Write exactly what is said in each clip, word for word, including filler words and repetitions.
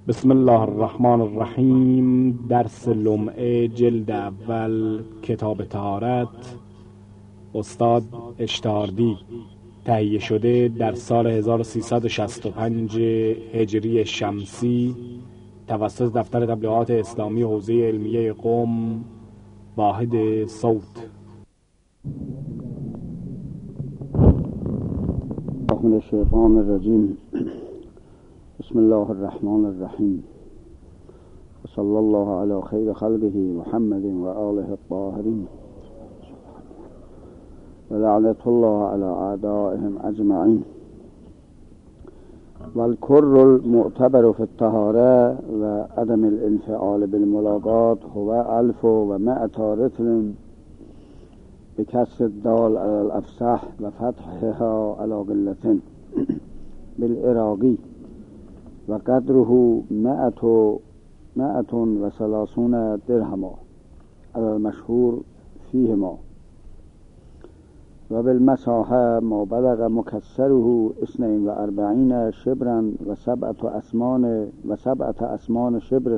بسم الله الرحمن الرحیم. درس لمعه جلد اول کتاب طهارت، استاد اشتاردی، تهیه شده در سال هزار و سیصد و شصت و پنج هجری شمسی توسط دفتر تبلیغات اسلامی حوزه علمیه قم، واحد صوت. من الشیطان الرجیم. بسم الله الرحمن الرحیم. صلی الله علی خیر خلقه محمد و آله الطاهرین و لعنت الله علی اعدائهم اجمعین. والکر المعتبر فی الطهاره و عدم الانفعال بالملاقات هو الف و مئة رطل بکسر الدال علی الافصح و فتحها علی قلة بالعراقی و قدره مئة مئة و ثلاثون درهما علی المشهور فیهما و بالمساحه ما بلغ مکسره اثنین و اربعین شبرا و سبعة اسمان و سبعة اسمان شبر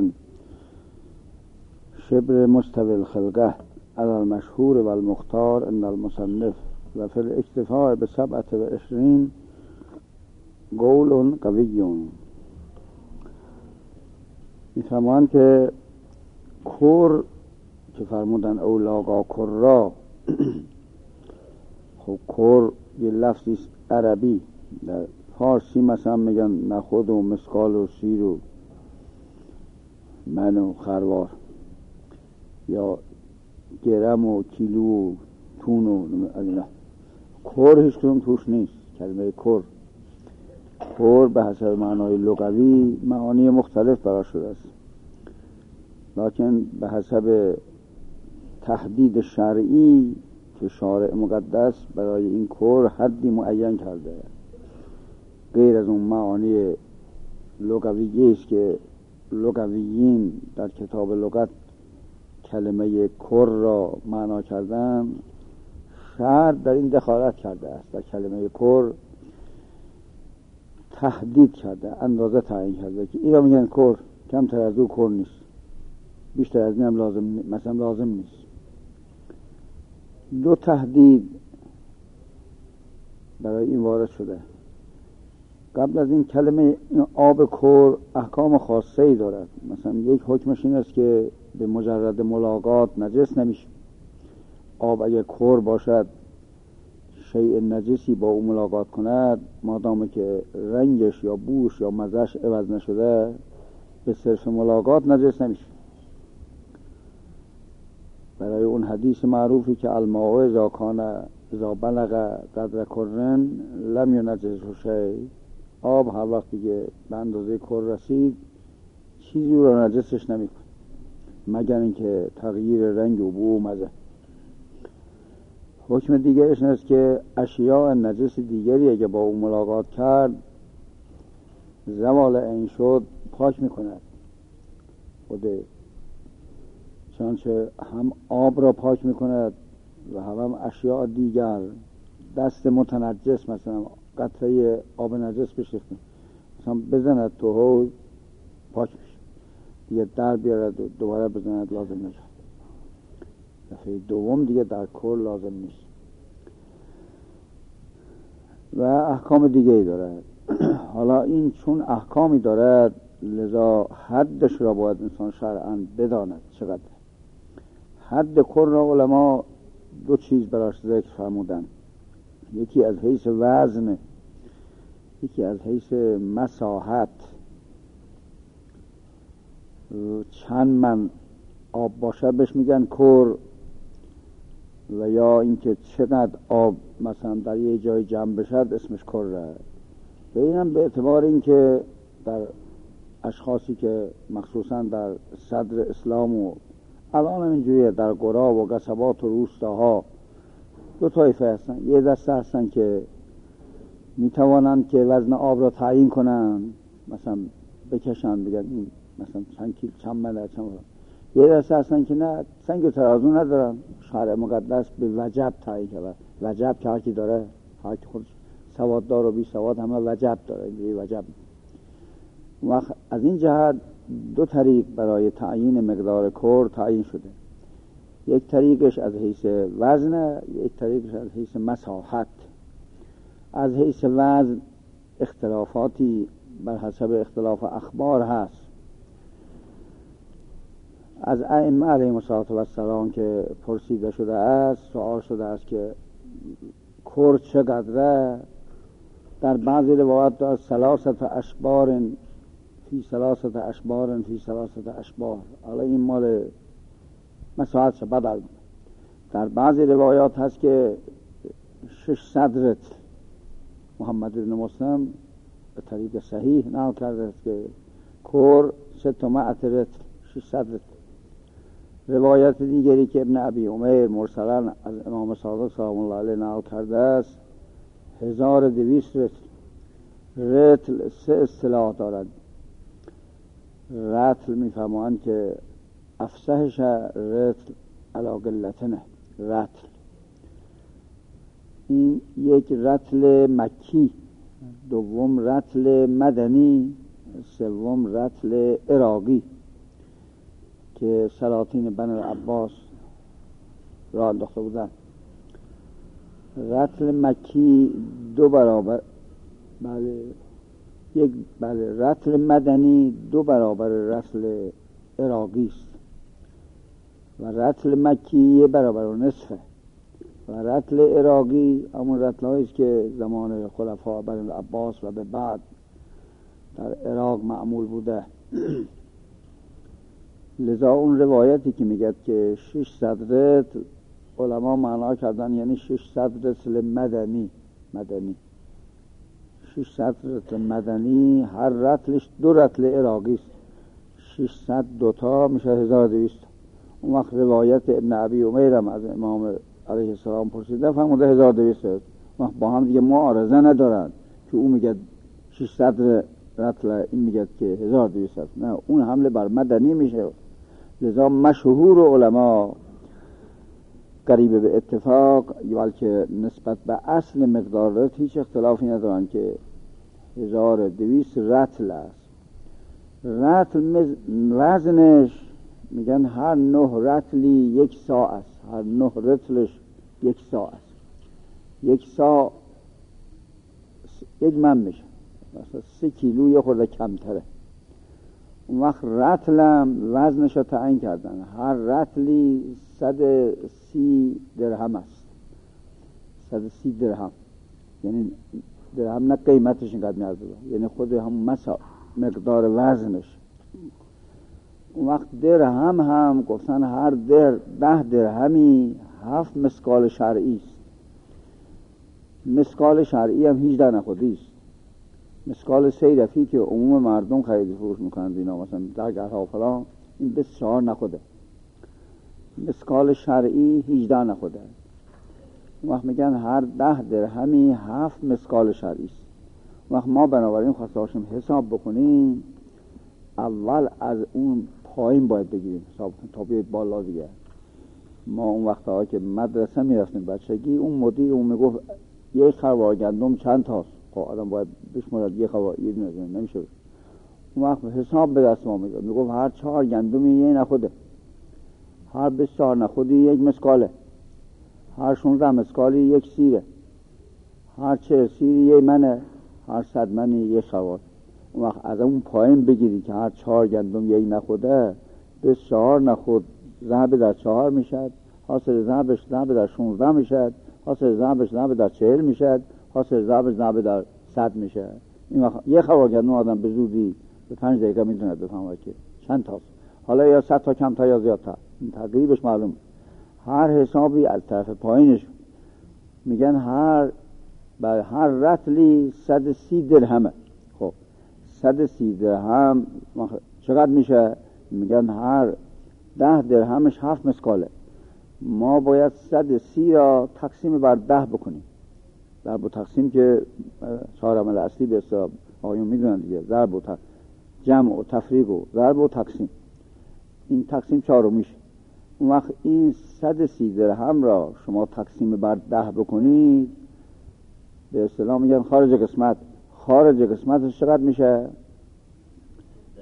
شبر مستوی الخلقه علی المشهور و المختار ان المصنف و فی الاکتفاء بسبعة و عشرین قول قوی. میفرمایند که کر که فرمودن اولاقا کرا، خب کر یه لفظی عربی، در فارسی مثلا میگن نخود و مسقال و سیر و من و خروار، یا گرم و کیلو و تون و اینا. کر هیچ کدوم توش نیست. کلمه کر کر به حسب معنای لغوی معانی مختلف براش شده است، لکن به حسب تحدید شرعی که شارع مقدس برای این کر حدی معین کرده، غیر از اون معانی لغویی است که لغویین در کتاب لغت کلمه کر را معنا کردن. شرع در این دخالت کرده است، در کلمه کر تحدید کرده، اندازه تعیین کرده که اینا میگن کر، کمتر از او کر نیست، بیشتر از این هم لازم مثلا لازم نیست. دو تحدید برای این وارد شده. قبل از این کلمه این آب کر احکام خاصه ای دارد. مثلا یک حکمش این است که به مجرد ملاقات نجس نمیشه. آب اگر کر باشد، شیء نجسی با او ملاقات کند، مادامی که رنگش یا بوش یا مزهش عوض نشده، به صرف ملاقات نجس نمیشه. برای اون حدیث معروفی که الماء اذا کان اذا بلغ قدر کرن لم ینجسه شیء، آب هر وقتی که به اندازه کر رسید چیزی رو نجسش نمیکنه مگر اینکه تغییر رنگ و بو و مزه. حکم دیگرش این است که اشیاء نجس دیگری اگه با او ملاقات کرد، زوال این شد، پاک میکند. خوده چنانچه هم آب را پاک میکند و هم, هم اشیاء دیگر. دست متنجس، مثلا قطره آب نجس بشه مثلا بزند تو حوض، پاک میشه، دیگه در بیارد و دوباره بزند لازم نشه. دفعه دوم دیگه در کل لازم نیست. و احکام دیگه ای دارد. حالا این چون احکامی دارد، لذا حدش را باید انسان شرعاً بداند چقدر. حد کل را علما دو چیز براش ذکر فرمودن، یکی از حیث وزن، یکی از حیث مساحت. چند من آب باشد بهش میگن کر، و یا اینکه چقدر آب مثلا در یه جای جمع بشد اسمش کره. و اینم به اعتبار اینکه در اشخاصی که مخصوصا در صدر اسلام و الان هم اینجوریه، در قرا و قصبات و روستاها دو طایفه هستن. یه دسته هستن که میتوانند که وزن آب را تعیین کنن، مثلا بکشن بگن این مثلا چند کیل چند منه چند منه. یه دسته هستن که نه، سنگ و ترازو ندارن، شرع مقدس به وجب تعیین کرده. وجب که هر کی داره، هر کی خودش سواد دار و بی سواد همه وجب داره، اینجوری وجب. وقت از این جهت دو طریق برای تعیین مقدار کر تعیین شده. یک طریقش از حیث وزن، یک طریقش از حیث مساحت. از حیث وزن اختلافاتی بر حسب اختلاف اخبار هست. از ائمه علیهم السلام که پرسیده شده است، سوال شده است که کر چقدره؟ در بعضی روایات دارد ثلاثت اشبار فی ثلاثت اشبار فی ثلاثت اشبار. حالا این مال مساحت شد. بدل در بعضی روایات هست که ششصد رطل. محمد بن مسلم به طریق صحیح نقل کرده است که کر ستمائة رطل، ششصد رطل. روایت دیگری که ابن ابی عمیر مرسلا از امام صادق سلام الله علیه نقل کرده است هزار و دویست رطل. رطل سه اصطلاح دارد. رطل میفهمند که افصحش رطل علی قلتنه. رطل این یک رطل مکی، دوم رطل مدنی، سوم رطل عراقی که سلاطین بنی العباس را انداخته بودند. رطل مکی دو برابر بله یک بله رطل مدنی دو برابر رطل عراقی است و رطل مکی یک برابر و نصفه و رطل عراقی همون رطل هایی است که زمان خلفاء بنی العباس و به بعد در عراق معمول بوده. لذا اون روایتی که میگه که ششصد رطل علما معنا کردن یعنی ششصد رطل مدنی. مدنی ششصد رطل مدنی، هر رطلش دو رطل عراقی است. ششصد دوتا میشه هزار و دویست. اون وقت روایت ابن ابی عمیر هم از امام علیه السلام پرسیده فرموده هزار و دویست است. وقت با هم دیگه معارضه ندارن که اون میگه ششصد رطل، این میگه که هزار و دویست است. نه، اون حمله بر مدنی میشه. لذا مشهور علما قریب به اتفاق بلکه نسبت به اصل مقدار رطل هیچ اختلافی ندارن که هزار و دویست رطل است. رطل وزنش میگن هر نه رطلی یک ساع است. هر نه رطلش یک ساع است. یک ساع یک من میشه، مثلا سه کیلو یه خورده کمتره. اون وقت رطلم وزنش رو تعیین کردن. هر رطلی صد سی درهم است. صد سی درهم یعنی درهم نه قیمتش اینقدر میارزه، یعنی خود هم مسا مقدار وزنش. اون وقت درهم هم گفتن هر در ده درهمی هفت مسقال شرعی است. مسقال شرعی هم هیچ در نخودی است. مسقال سیرفی که عموم مردم خرید فروش میکنند اینا مثلا درگرها فلان، این بسیار نخوده. مسقال شرعی هجده نخوده. وقت میگن هر ده درهمی هفت مسقال شرعی است. وقت ما بنابراین خواسته باشیم حساب بکنیم، اول از اون پایین باید بگیریم حساب کنیم تا بیاید بالا دیگه. ما اون وقتها که مدرسه میرفتیم بچگی، اون مدیر اون میگفت یک خروار گندم چند تاست. خب آدم باید بشمارد یک خروار یه دونه نمیشه. اون وقت حساب به دست ما میداد، میگفت هر چهار گندمی یه نخوده، هر بسیار نخودی یک مسقاله، هر شونزده مسقالی یک سیره، هر چه سیری یک منه، هر صد منی یک خروار. اون وقت از اون پایین بگیری که هر چهار گندم یک نخوده، بسیار نخود ضرب در چهار میشد، حاصل ضربش ضرب در شونزده میشد، حاصل ضربش ضرب در چهل میشد، حاصل ضربش ضرب در صد میشه. این وقت یک خروار گندم آدم به زودی به پنج دقیقه میتونه بفهمه که چند تاست. حالا یا صد تا کم تا یا زیادتر، این تقریبش معلوم. هر حسابی از طرف پایینش میگن هر بر هر رطلی صد سی درهمه. خب صد سی درهم چقدر میشه؟ میگن هر ده درهمش هفت مسقاله. ما باید صد سی را تقسیم بر ده بکنیم. ضرب و تقسیم که چهار عمل اصلی به حساب آقایون میدونن دیگه، ضرب و تقسیم، جمع و تفریق و ضرب و تقسیم. این تقسیم چهارو میشه. اون وقت این صد سی درهم را شما تقسیم بر ده بکنید، به اصطلاح میگن خارج قسمت. خارج قسمتش چقدر میشه؟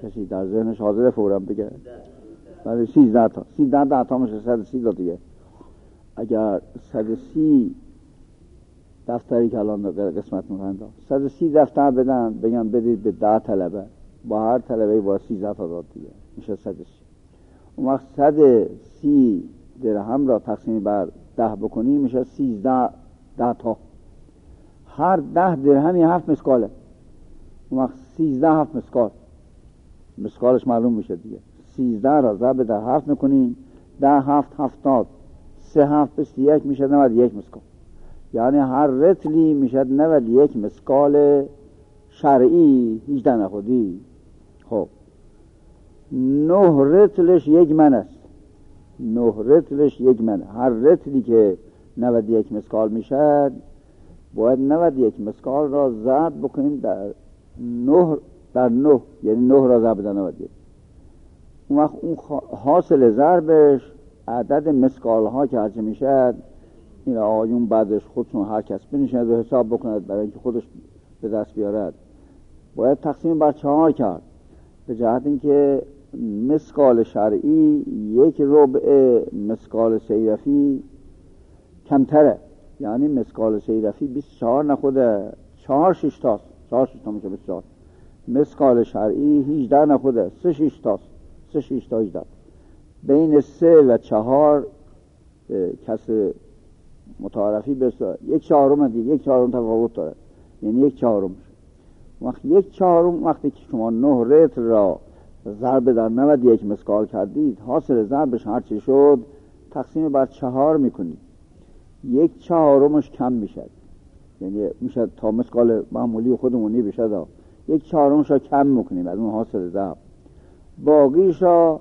کسی در ذهنش حاضر فوراً بگه؟ برای سیزده تا سیزده ده تا میشه صد و سی تا دیگه. اگر صد و سی دفتری که الان قسمت میکنن صد و سی دفتر بدن بگن بدید به ده طلبه، با هر طلبه با سیزده تا داد دیگه میشه صد و سی. اون وقت صد و سی درهم را تقسیم بر ده بکنی میشه سیزده ده تا. هر ده درهمی هفت مسکاله. اون وقت سیزده هفت مسکال، مسکالش معلوم میشه دیگه. سیزده را ضرب در هفت میکنیم، ده هفت هفتاد، سه هفت بیست یک میشه نود یک مسکال. یعنی هر رتلی میشه نود یک مسکال شرعی، هیچ نخودی. خب نه رتلش یک من است. نه رتلش یک من. هر رتلی که نود یک مسکال میشه باید نود یک مسکال را ضرب بکنیم در نه در نه، یعنی نه را ضرب در نود یک. اون وقت اون حاصل ضربش عدد مسکال ها که هرچه میشه این آیون بعدش خودشون هر کس بنشند و حساب بکند برای اینکه خودش به دست بیارد. باید تقسیم بر چهار کرد به جهت اینکه مسکال شرعی یک ربع مسکال سیرفی کمتره. یعنی مسکال سیرفی بیست و چهار نخوده، چهار شش تاست، چهار شش تا میشه بیست و چهار. مسکال شرعی هجده نخوده، سه شش تاست، سه شش تا هجده. بین سه و چهار کس متعارفی بسیار یک چهارم دیگه، یک چهارم تفاوت داره، یعنی یک چهارم. وقتی یک چهارم وقتی که شما نه رتل را ضرب در نود یک مسکال کردید، حاصل ضربش هرچی شد تقسیم بر چهار میکنید، یک چهارمش کم میشد، یعنی میشد تا مسکال معمولی خودمونی بشد، یک چهارمش را کم میکنیم از اون حاصل ضرب. باقیش را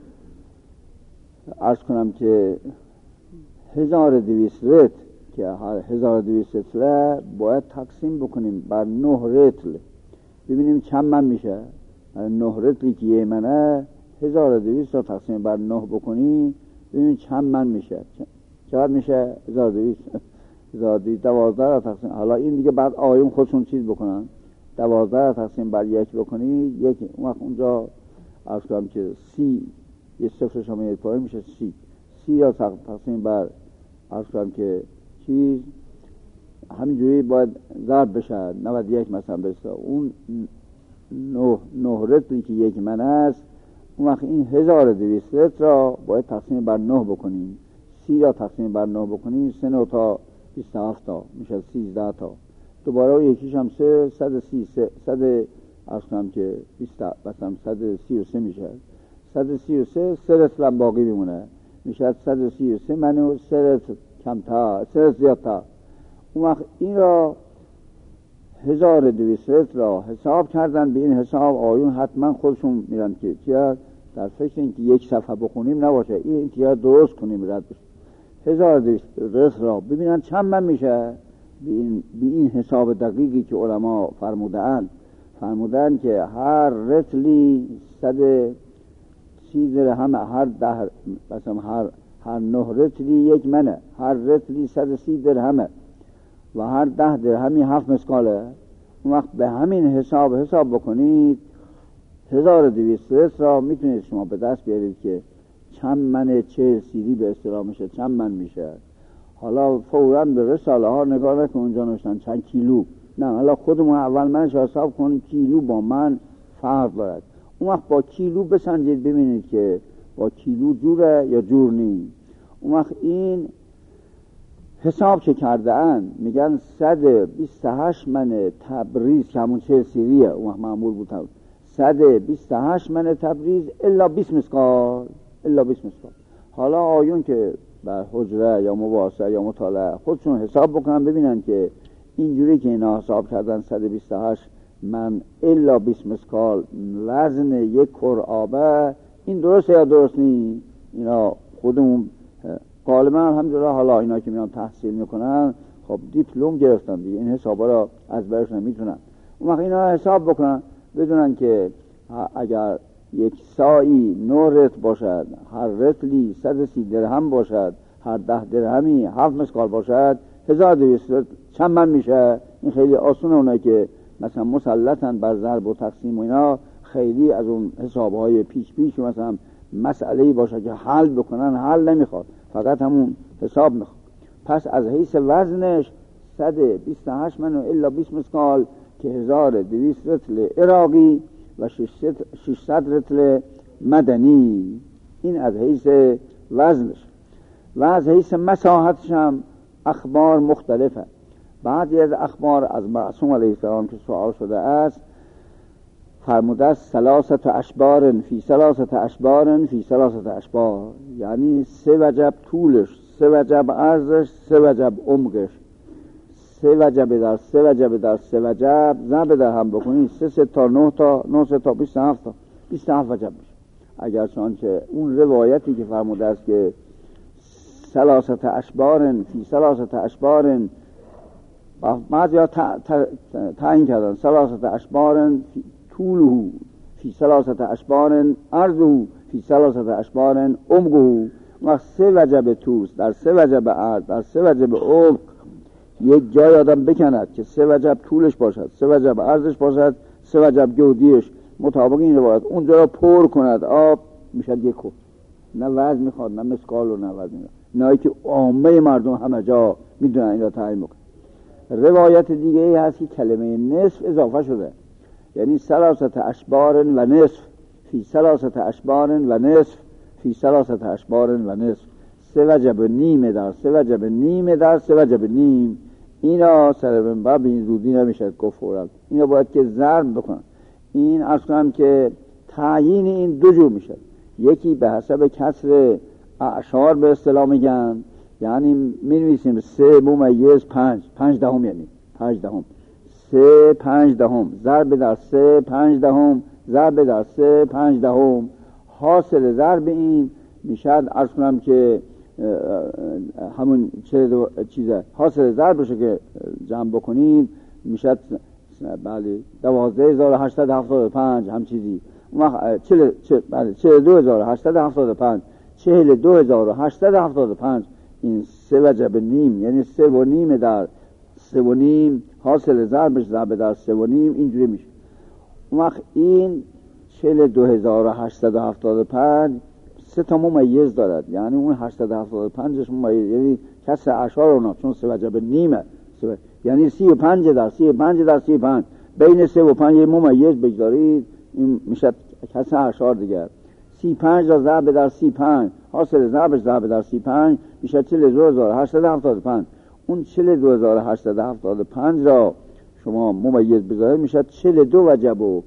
عرض کنم که هزار و دویست رتل که هزار و دویست رتل باید تقسیم بکنیم بر نه رتل، ببینیم چند من میشه. نه رتلی که یه منه، هزار و دویست را تقسیم بر نه بکنی ببینیم چند من میشه. چقدر میشه؟ هزار و دویست هزار و دویست دوازده را تقسیم. حالا این دیگه بعد آیون خودشون چیز بکنن. دوازده را تقسیم بر یک بکنی یک، اون وقت اونجا عرض کنم که سی یه صفر شما یک پایین میشه سی. سی را تقسیم بر عرض کنم که چیز همینجوری باید ضرب بشه نود یک مثلا بسته. اون نه نه رتلی که یک من است، اون وقت این هزار و دویست رتل را باید تقسیم بر نه بکنیم. سی را تقسیم بر نه بکنیم، سه نه تا بیست و هفت تا میشه سیزده تا. دوباره و یکیش هم سه، صد و سی سه، صد عرض کنم که بیست مثلا صد و سی و سه میشه. صد و سی و سه سه رتل هم باقی میمونه، میشه صد و سی و سه منو سه رتل کمتر، سه رتل زیادتر. اون وقت این را هزار و دویست رتل را حساب کردن. به این حساب آیون حتما خودشون میرن که چیه در فکر این که یک صفحه بخونیم نباشه، این امتیاز درست کنیم رد بشه. هزار و دویست رتل را ببینن چند من میشه. به این, به این حساب دقیقی که علما فرمودن فرمودن که هر رتلی صد سی درهم، هر ده مثلا هر هر نه رتلی یک منه، هر رتلی صد و سی درهمه و هر ده درهمی هفت مسکاله. اون وقت به همین حساب حساب بکنید هزار و دویست رتل را میتونید شما به دست بیارید که چند من چه سیری به اصطلاح میشه، چند من میشه. حالا فوراً به رساله ها نگاه نکن اونجا نوشتن چند کیلو، نه، حالا خودمون اول منش حساب کنیم کیلو با من فرق دارد. اون وقت با کیلو بسنجید ببینید که با کیلو جوره یا جور نیست. اون وقت این حساب که کرده اند میگن صد و بیست و هشت من تبریز که همون چه سیریه اون وقت معمول بود، صد و بیست و هشت من تبریز الا بیست مسکال، الا بیست مسکال. حالا آیون که بر حجره یا مباحثه یا مطالعه خودشون حساب بکنن ببینن که اینجوری که اینا حساب کردن صد و بیست و هشت من الا بیست مسکال وزن یک کر آبه، این درسته یا درست نیست؟ اینا خودمون غالبا الحمدلله حالا اینا که میان تحصیل میکنن خب دیپلم گرفتن دیگه، این حسابا را از برشون میتونن. اون وقت اینا حساب بکنن بدونن که اگر یک سایی نه رتل باشد، هر رتلی صد و سی درهم باشد، هر ده درهمی هفت مسکال باشد، هزار و دویست رتل چند من میشه. این خیلی آسونه. اونایی که مثلا مسلطن بر ضرب و تقسیم و اینا خیلی از اون حسابهای پیش پیش مثلا مسئله‌ای باشه که حل بکنن حل نمیخواد، فقط همون حساب میخواد. پس از حیث وزنش صد و بیست و هشت من و الا بیست مسکال که هزار و دویست رتل عراقی و ششصد رتل مدنی. این از حیث وزنش. و از حیث مساحتش هم اخبار مختلفه. بعضی از اخبار از معصوم علیه السلام که سوال شده است فرموده است ثلاثت اشبار فی ثلاثت اشبار فی ثلاثت اشبار، یعنی سه وجب طولش، سه وجب عرضش، سه وجب عمقش، سه وجب در سه وجب در سه وجب ضرب در هم بکنید سه سه تا نه تا نه سه تا بیست و هفت تا بیست و هفت وجب میشه. اگر چنانچه اون روایتی که فرموده است که ثلاثت اشبار فی ثلاثت اشبار، بعضی ها تعیین کردن ثلاثت اشبار طوله فی ثلاثت اشبار عرضه فی ثلاثت اشبار عمقه. وقت سه وجب طول در سه وجب عرض در سه وجب عمق یک جای آدم بکند که سه وجب طولش باشد، سه وجب عرضش باشد، سه وجب جودیش مطابق این روایت اونجا را پر کند آب میشد یک کف. نه وزن میخواد نه مسکال و نه وزن میخواد، نه که عامه مردم همه جا میدونن این را تعیین بکنن. روایت دیگه ای هست که کلمه نصف اضافه شده، یعنی ثلاثت اشبار و نصف فی ثلاثت اشبار و نصف فی ثلاثت اشبار و نصف، سه وجب نیم در سه وجب نیم در سه وجب نیم. اینا سر منبر به این زودی نمیشه گفت فوراً، اینا باید که ضرب بکنن. این اصلا که تعیین این دو جور میشه، یکی به حسب کسر اعشار به اصطلاح میگن، یعنی می نویسیم سه ممیز پنج، پنج دهم، یعنی پنج دهم، سه پنج دهم ضرب در سه پنج دهم ضرب در سه پنج دهم. حاصل ضرب این میشد عرض کنم که همون چه دو چیزه حاصل ضربشه که جمع بکنید میشد بله دوازده هزار و هشتصد و هفتاد و پنج هم چیزی. چهل بله چهل دو هزار و هشتصد و هفتاد و پنج چهل دو هزار و هشتصد و هفتاد و پنج. این سه وجب نیم یعنی سه و نیم در سه و نیم، حاصل ضربش ضرب در سه و نیم اینجوری میشه. اون وقت این چهل دو هزار و هشتصد و هفتاد و پنج سه تا ممیز دارد، یعنی اون هشتصد و هفتاد و پنجش ممیز، یعنی کسر اعشار اونا چون سه وجب نیمه سه، یعنی سی و پنج در سی و پنج در سی و پنج بین سه و پنج ممیز بگذارید این میشه کسر اعشار دیگر. سی و پنج را ضرب در سی و پنج حاصل ضربش ضرب در سی و پنج میشه چهل و دو هزار و هشتصد و هفتاد و پنج. اون چهل و دو هزار و هشتصد و هفتاد و پنج را شما ممیز بذارید میشه چهل و دو وجب و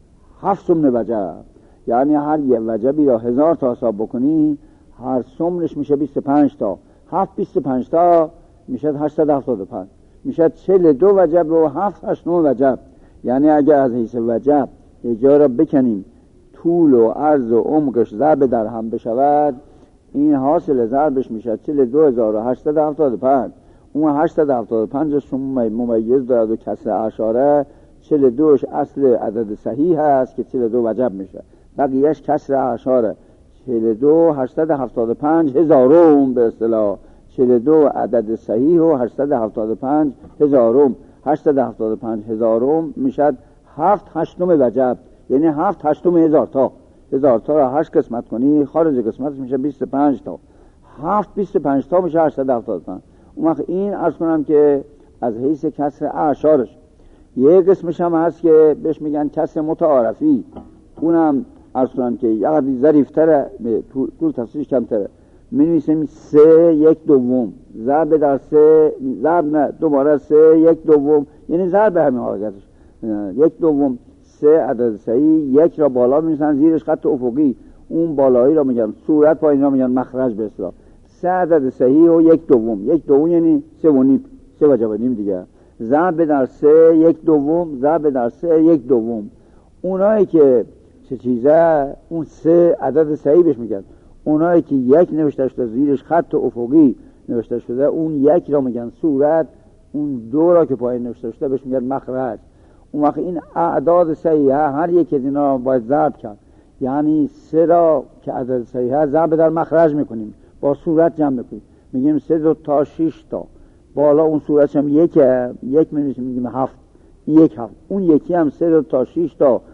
هفت سمن وجب، یعنی هر یه وجبی را هزار تا حساب بکنی هر سمنش میشه بیست و پنج تا، هفت بیست و پنج تا میشه هشتصد و هفتاد و پنج، میشه چهل و دو وجب و هفت هشت نه وجب. یعنی اگر از حیث وجب یه جا را بکنیم طول و عرض و عمقش ضرب در هم بشود، این حاصل ضربش میشه چهل و دو هزار و هشتصد و هفتاد و پنج. اون هشتصد و هفتاد و پنج شما ممیز دارد و کسر اعشاره، چهل و دوش اصل عدد صحیح هست که چهل و دو وجب میشه، بقیهش کسر اعشاره. چهل و دو هشتصد و هفتاد و پنج هزارم به اصطلاح، چهل و دو عدد صحیح و هشتصد و هفتاد و پنج هزارم، هشتصد و هفتاد و پنج هزارم میشد هفت هشتم وجب، یعنی هفت هشتم هزار تا. هزار تا را هشت قسمت کنی خارج قسمتش میشه بیست و پنج تا، هفت بیست و پنج تا میشه هشتصد و هفتاد و پنج. اون وقت این عرض کنم که از حیث کسر اعشارش. یه قسمش هم هست که بهش میگن کسر متعارفی، اونم عرض کنم که یه قدری ظریفتره، طول تفسیرش کمتره. می نویسیم سه یک دوم ضرب در سه ضرب نه دوباره سه یک دوم، یعنی ضرب همین حالتش یک دوم. سه عدد صحیح، یک را بالا می نویسن زیرش خط افقی، اون بالایی را میگن صورت، پایین را میگن مخرج به اصطلاح. سه عدد صحیح و یک دوم، یک دوم یعنی سه و نیم، سه وجب و نیم دیگه. ضرب در سه یک دوم ضرب در سه یک دوم. اونایی که چه چیزه اون سه عدد صحیح بهش میگن، اونایی که یک نوشته شده زیرش خط افقی نوشته شده اون یک را میگن صورت، اون دو را که پایین نوشته شده بهش میگن مخرج. اون وقت این اعداد صحیحه هر یک از اینا باید ضرب کرد، یعنی سه را که عدد صحیحه ضرب در مخرج میکنیم با صورت جمع میکنیم، میگیم سه دو تا شش تا، بالا اون صورتش هم یکه، یک می‌نویسیم میگیم هفت، یک هفت. اون یکی هم سه دو تا شش تا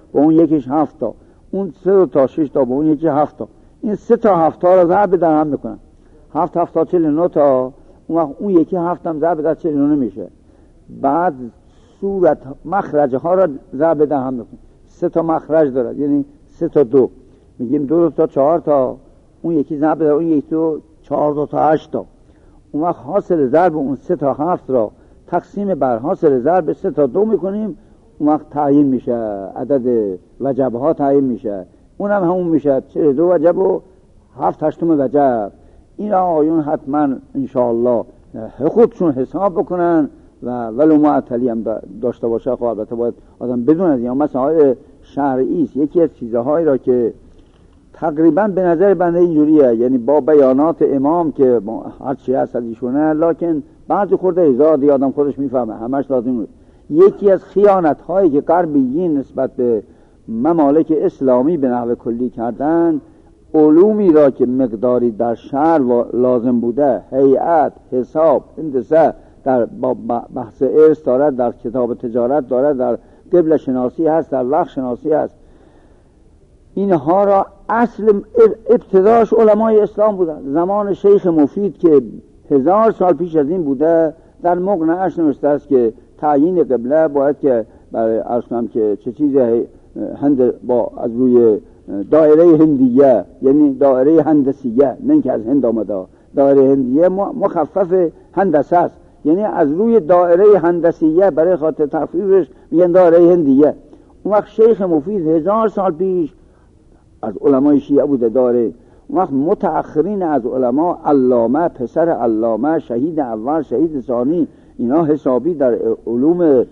با اون یکیش هفت تا، اون سه تا شش تا با اون یکی هفت تا، این سه تا هفت تا رو ضرب در هم میکنن، هفت هفت تا چهل و نه تا، اون وقت اون یکی هفت هم ضرب در چهل و نه میشه. بعد صورت مخرج ها رو ضرب در هم میکنن، سه تا مخرج داره یعنی سه تا دو، میگیم دو تا چهار تا، اون یکی ضرب در اون یکی تو چهار تا تا هشت تا. اون وقت حاصل ضرب اون سه تا هفت را تقسیم بر حاصل ضرب سه تا دو میکنیم، اون وقت تعیین میشه، عدد وجب ها تعیین میشه، اونم همون میشه چهل و دو وجب و هفت هشتم وجب. این آقایون حتما انشاءالله خودشون حساب بکنن و ولو معطلی هم داشته باشه. خب البته باید آدم بدون از این مسائل شرعی است. یکی از چیزهایی را که تقریبا به نظر بنده اینجوریه، یعنی با بیانات امام که هر چی هست از ایشونه، لکن بعضی خورده ازادی آدم خودش میفهمه، همش لازم نیست. یکی از خیانت هایی که غربیین نسبت به ممالک اسلامی به نحو کلی کردن، علومی را که مقداری در شهر لازم بوده، هیئت، حساب، هندسه، در بحث ارث دارد، در کتاب تجارت دارد، در قبله شناسی هست، در وقت شناسی هست، اینها را اصل ابتداش علمای اسلام بودن. زمان شیخ مفید که هزار سال پیش از این بوده، در مقنعش نوشته است که تعیین قبله باید که برای عرض کنم که چه چیز هند با از روی دایره هندیه، یعنی دایره هندسیه، نه اینکه از هند آمده، دایره هندیه مخفف هندسه است، یعنی از روی دایره هندسیه برای خاطر تخفیفش میگن دایره هندیه. اون وقت شیخ مفید هزار سال پیش از علمای شیعه بوده داره. اون وقت متأخرین از علما، علامه، پسر علامه، شهید اول، شهید ثانی، اینا حسابی در علوم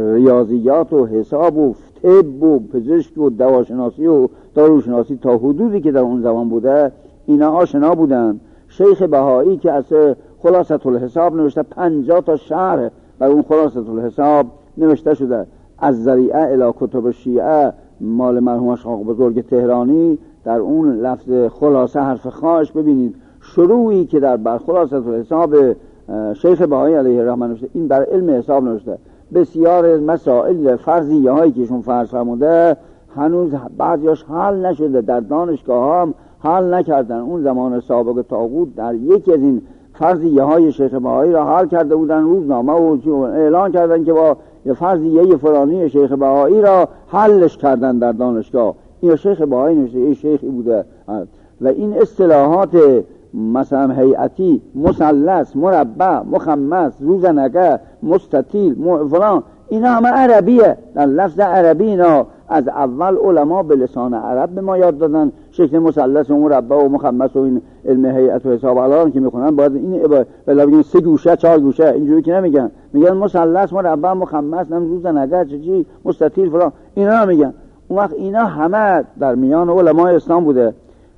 ریاضیات و حساب و طب و پزشک و دواشناسی و داروشناسی تا حدودی که در اون زمان بوده اینا آشنا بودن. شیخ بهایی که از خلاصة الحساب نوشته، پنجاه تا شرح بر اون خلاصة الحساب نوشته شده، از ذریعه الی کتب شیعه مال مرحوم اشقاق بزرگ تهرانی، در اون لفظ خلاصه حرف خاش ببینید شروعی که در بر خلاصة الحساب شیخ بهایی علیه الرحمه نوشته، این بر علم حساب نوشته. بسیار مسائل فرضیه هایی که ایشون فرض فرموده هنوز بعضیاش حل نشده، در دانشگاه هم حل نکردن. اون زمان سابق طاغوت در یکی از این فرضیه های شیخ بهایی را حل کرده بودن، روزنامه و اعلان کردن که با یه فرضیه فلانی شیخ بهایی را حلش کردن در دانشگاه. این شیخ بهایی نوشته، این شیخی بوده. و این اصطلاحات مثلا هیئتی، مثلث، مربع، مخمس، روزنگه، مستطیل، فلان، اینا همه عربیه. در لفظ عربی اینا از اول علما به لسان عرب به ما یاد دادن. شکل مثلث و مربع و مخمس و این علم هیئت و حساب الان که میخونن باید این بلا بگن سه گوشه چهار گوشه، اینجوری که نمیگن، میگن مثلث، مربع، مخمس، نم روزنگه، چی مستطیل، فلان، اینا نمیگن. اون وقت اینا همه در میان علمای اسلام بوده.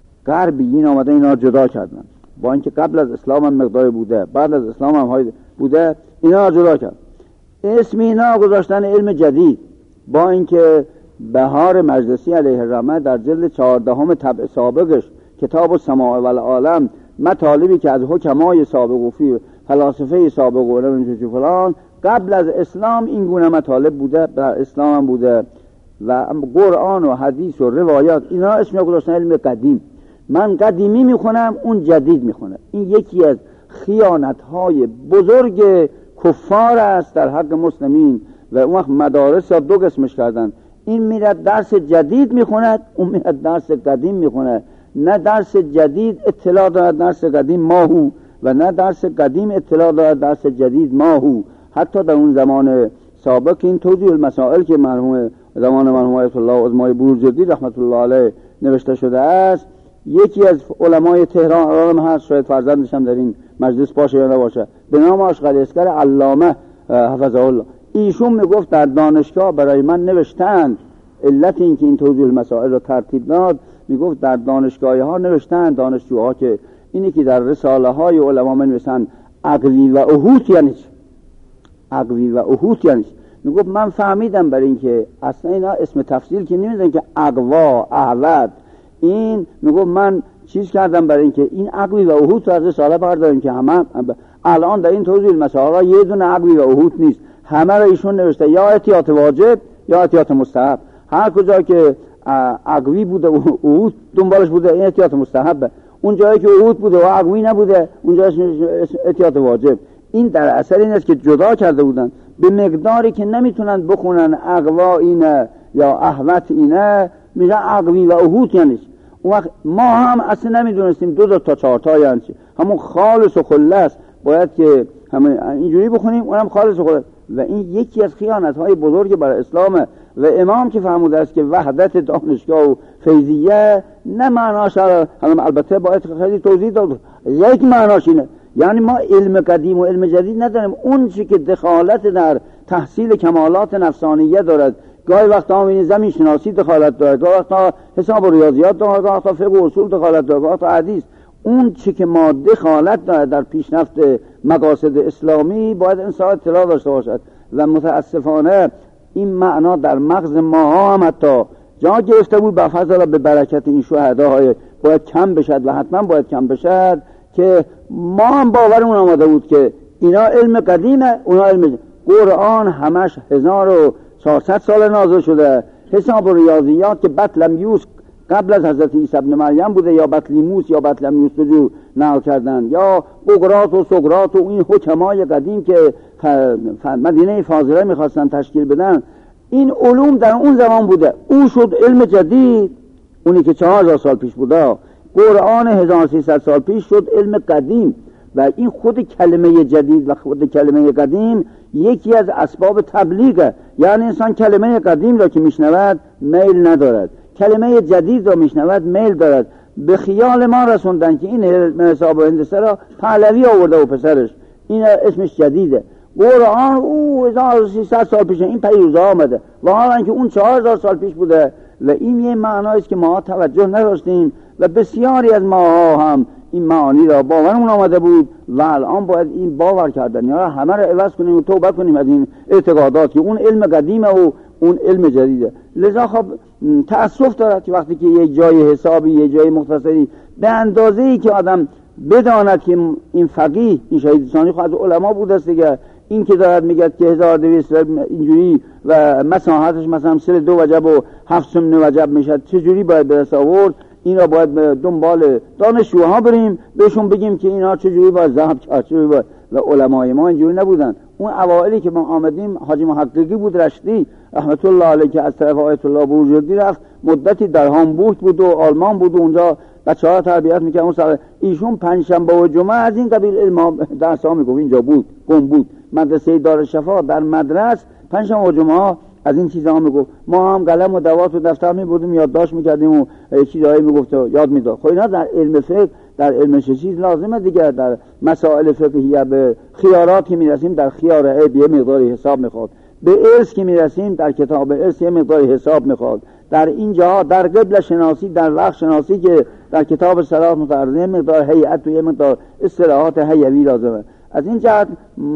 غربیین آمده اینا جدا کردن، با اینکه قبل از اسلام هم مقداری بوده، بعد از اسلام هم های بوده، اینا جدا کرد. اسم اینا گذاشتن علم جدید. با اینکه بهار مجلسی علیه الرحمه در جلد چهاردهم طبع سابقش کتاب السماع والعالم مطالبی که از حکمای سابق و فی فلاسفه سابق و نمیدونم فلان قبل از اسلام این گونه مطالب بوده، در اسلام هم بوده. و قرآن و حدیث و روایات اینا اسم گذاشتن علم قدیم. من قدیمی میخونم، اون جدید میخونه. این یکی از خیانت‌های بزرگ کفار است در حق مسلمین. و اون وقت مدارس را دو قسمش کردن، این میره درس جدید میخونه، اون میره درس قدیم میخونه. نه درس جدید اطلاع دارد درس قدیم ماهو، و نه درس قدیم اطلاع دارد درس جدید ماهو. حتی در اون زمان سابق این توضیح المسائل که مرحوم زمان مرحوم آیت الله عظمای بروجردی رحمت الله علیه نوشته شده است، یکی از علمای تهران الان هست، شاید فرزندش هم در این مجلس باشه یا نباشه، به نام آشغال اسکر علامه حفظه الله، ایشون میگفت در دانشگاه برای من نوشتن، علت این که این توضیح المسائل رو ترتیب داد، میگفت در دانشگاهی ها نوشتن دانشجوها که اینی که در رساله های علما منویسن عقلی و احوط یعنی چی؟ عقلی و احوط یعنی چی؟ میگفت من فهمیدم برای این که اصلا اینا اسم تفصیل که نمیدن که اقوا، احوط، این میگفت من چیز کردم برای این که این عقلی و احوط رو از رساله برداریم که همه الان در این توضیح المسائل یه دونه عقلی و احوط نیست، همه را ایشون نوشته یا احتیاط واجب یا احتیاط مستحب. هر کجا که عقوی بوده و عهود دنبالش بوده این احتیاط مستحبه، اون جایی که عهود بوده و عقوی نبوده اونجا احتیاط واجب. این در اثر این است که جدا کرده بودن به مقداری که نمیتونن بخونن اقوا اینه یا احوت اینه، میگن عقوی و عهود یعنی اون وقت ما هم اصلا نمیدونستیم دو دو تا چهار تا یعنی همون خالص و خلص باید که همه اینجوری بخونیم، اونم خالص و خلص. و این یکی از خیانت‌های بزرگ برای اسلامه. و امام که فرموده است که وحدت دانشگاه و فیضیه نه معناش، البته باید خیلی توضیح داد، یک معناش اینه یعنی ما علم قدیم و علم جدید نداریم، اون چی که دخالت در تحصیل کمالات نفسانیه دارد، گاهی وقتا همین زمین شناسی دخالت دارد، گاهی وقتا حساب و ریاضیات دارد، گاهی وقتا فقه و اصول دخالت دارد، گاهی وقتا حدیث. اون چی که ما دخالت دارد در پیشرفت مقاصد اسلامی باید انسان اطلاع داشته باشد. و متاسفانه این معنا در مغز ما هم حتی جا گرفته بود، به فضل به برکت این شهداهای باید کم بشد و حتما باید کم بشد که ما هم باورمون آمده بود که اینا علم قدیمه اونا علم جدید. قرآن همش هزار و چهارصد سال نازل شده، حساب و ریاضیات که بطلمیوس قبل از حضرت عیسی ابن مریم بوده یا بطلیموس یا بطلمیوس رو نقل کردن، یا بقراط و سقراط و این حکمای قدیم که مدینه فاضله میخواستن تشکیل بدن، این علوم در اون زمان بوده. او شد علم جدید، اونی که چهار هزار سال پیش بوده. قرآن هزار و سیصد سال پیش شد علم قدیم. و این خود کلمه جدید و خود کلمه قدیم یکی از اسباب تبلیغه. یعنی انسان کلمه قدیم را که میشنود میل ندارد، کلمه جدید را میشنود میل دارد. به خیال ما رسوندن که این حساب و هندسه را پهلوی آورده و پسرش، این اسمش جدیده. قرآن او هزار و سیصد سال پیش این پیروزه آمده و حالا که اون چهار هزار سال پیش بوده. و این یه معنایست که ما توجه نداشتیم و بسیاری از ما هم این معانی را باورمون آمده بود و الان باید این باور کردن یا همه را عوض کنیم و توبه کنیم از این اعتقادات که اون علم قدیمه و اون علم جدیده. لذا خب تأسف دارد که وقتی که یک جای حسابی یک جای مختصری به اندازه‌ای که آدم بداند که این فقیه این شهید ثانی خود علما بود است دیگه، این که دارد میگه که هزار و دویست اینجوری و مساحتش مثلا سر دو وجب و هفت سمن وجب میشد، چجوری باید برس آورد؟ این را باید دنبال دانشجوها بریم بهشون بگیم که اینا چجوری باید ذهب کرد، چجوری باید. و علمای ما اینجوری نبودن. اون اوائلی که ما آمدیم حاجی محققی بود رشدی رحمت الله علیه که از طرف آیت الله بروجردی رفت، مدتی در هامبورگ بود و آلمان بود و اونجا بچه‌ها تربیت می‌کرد. اون سال ایشون پنجشنبه و جمعه از این قبیل علم درس‌ها میگفت، اینجا بود گم بود مدرسه دارالشفا در مدرسه پنجشنبه و جمعه از این چیزا میگفت. ما هم قلم و دوات و دفتر می‌بردیم یادداشت می‌کردیم و چیزایی میگفت و یاد می‌داد. خب اینا در علم فقه در علم چیز لازمه دیگه. در مسائل فقهیه به خیارات که میرسیم در خیار عیب یه مقداری حساب میخواد، به ارث که میرسیم در کتاب ارث یه مقداری حساب میخواد، در اینجا در قبله شناسی در وقت شناسی که در کتاب صلات متعرضه مقدار هیئت و یه مقدار اصطلاحات حیوی لازمه. از این جهت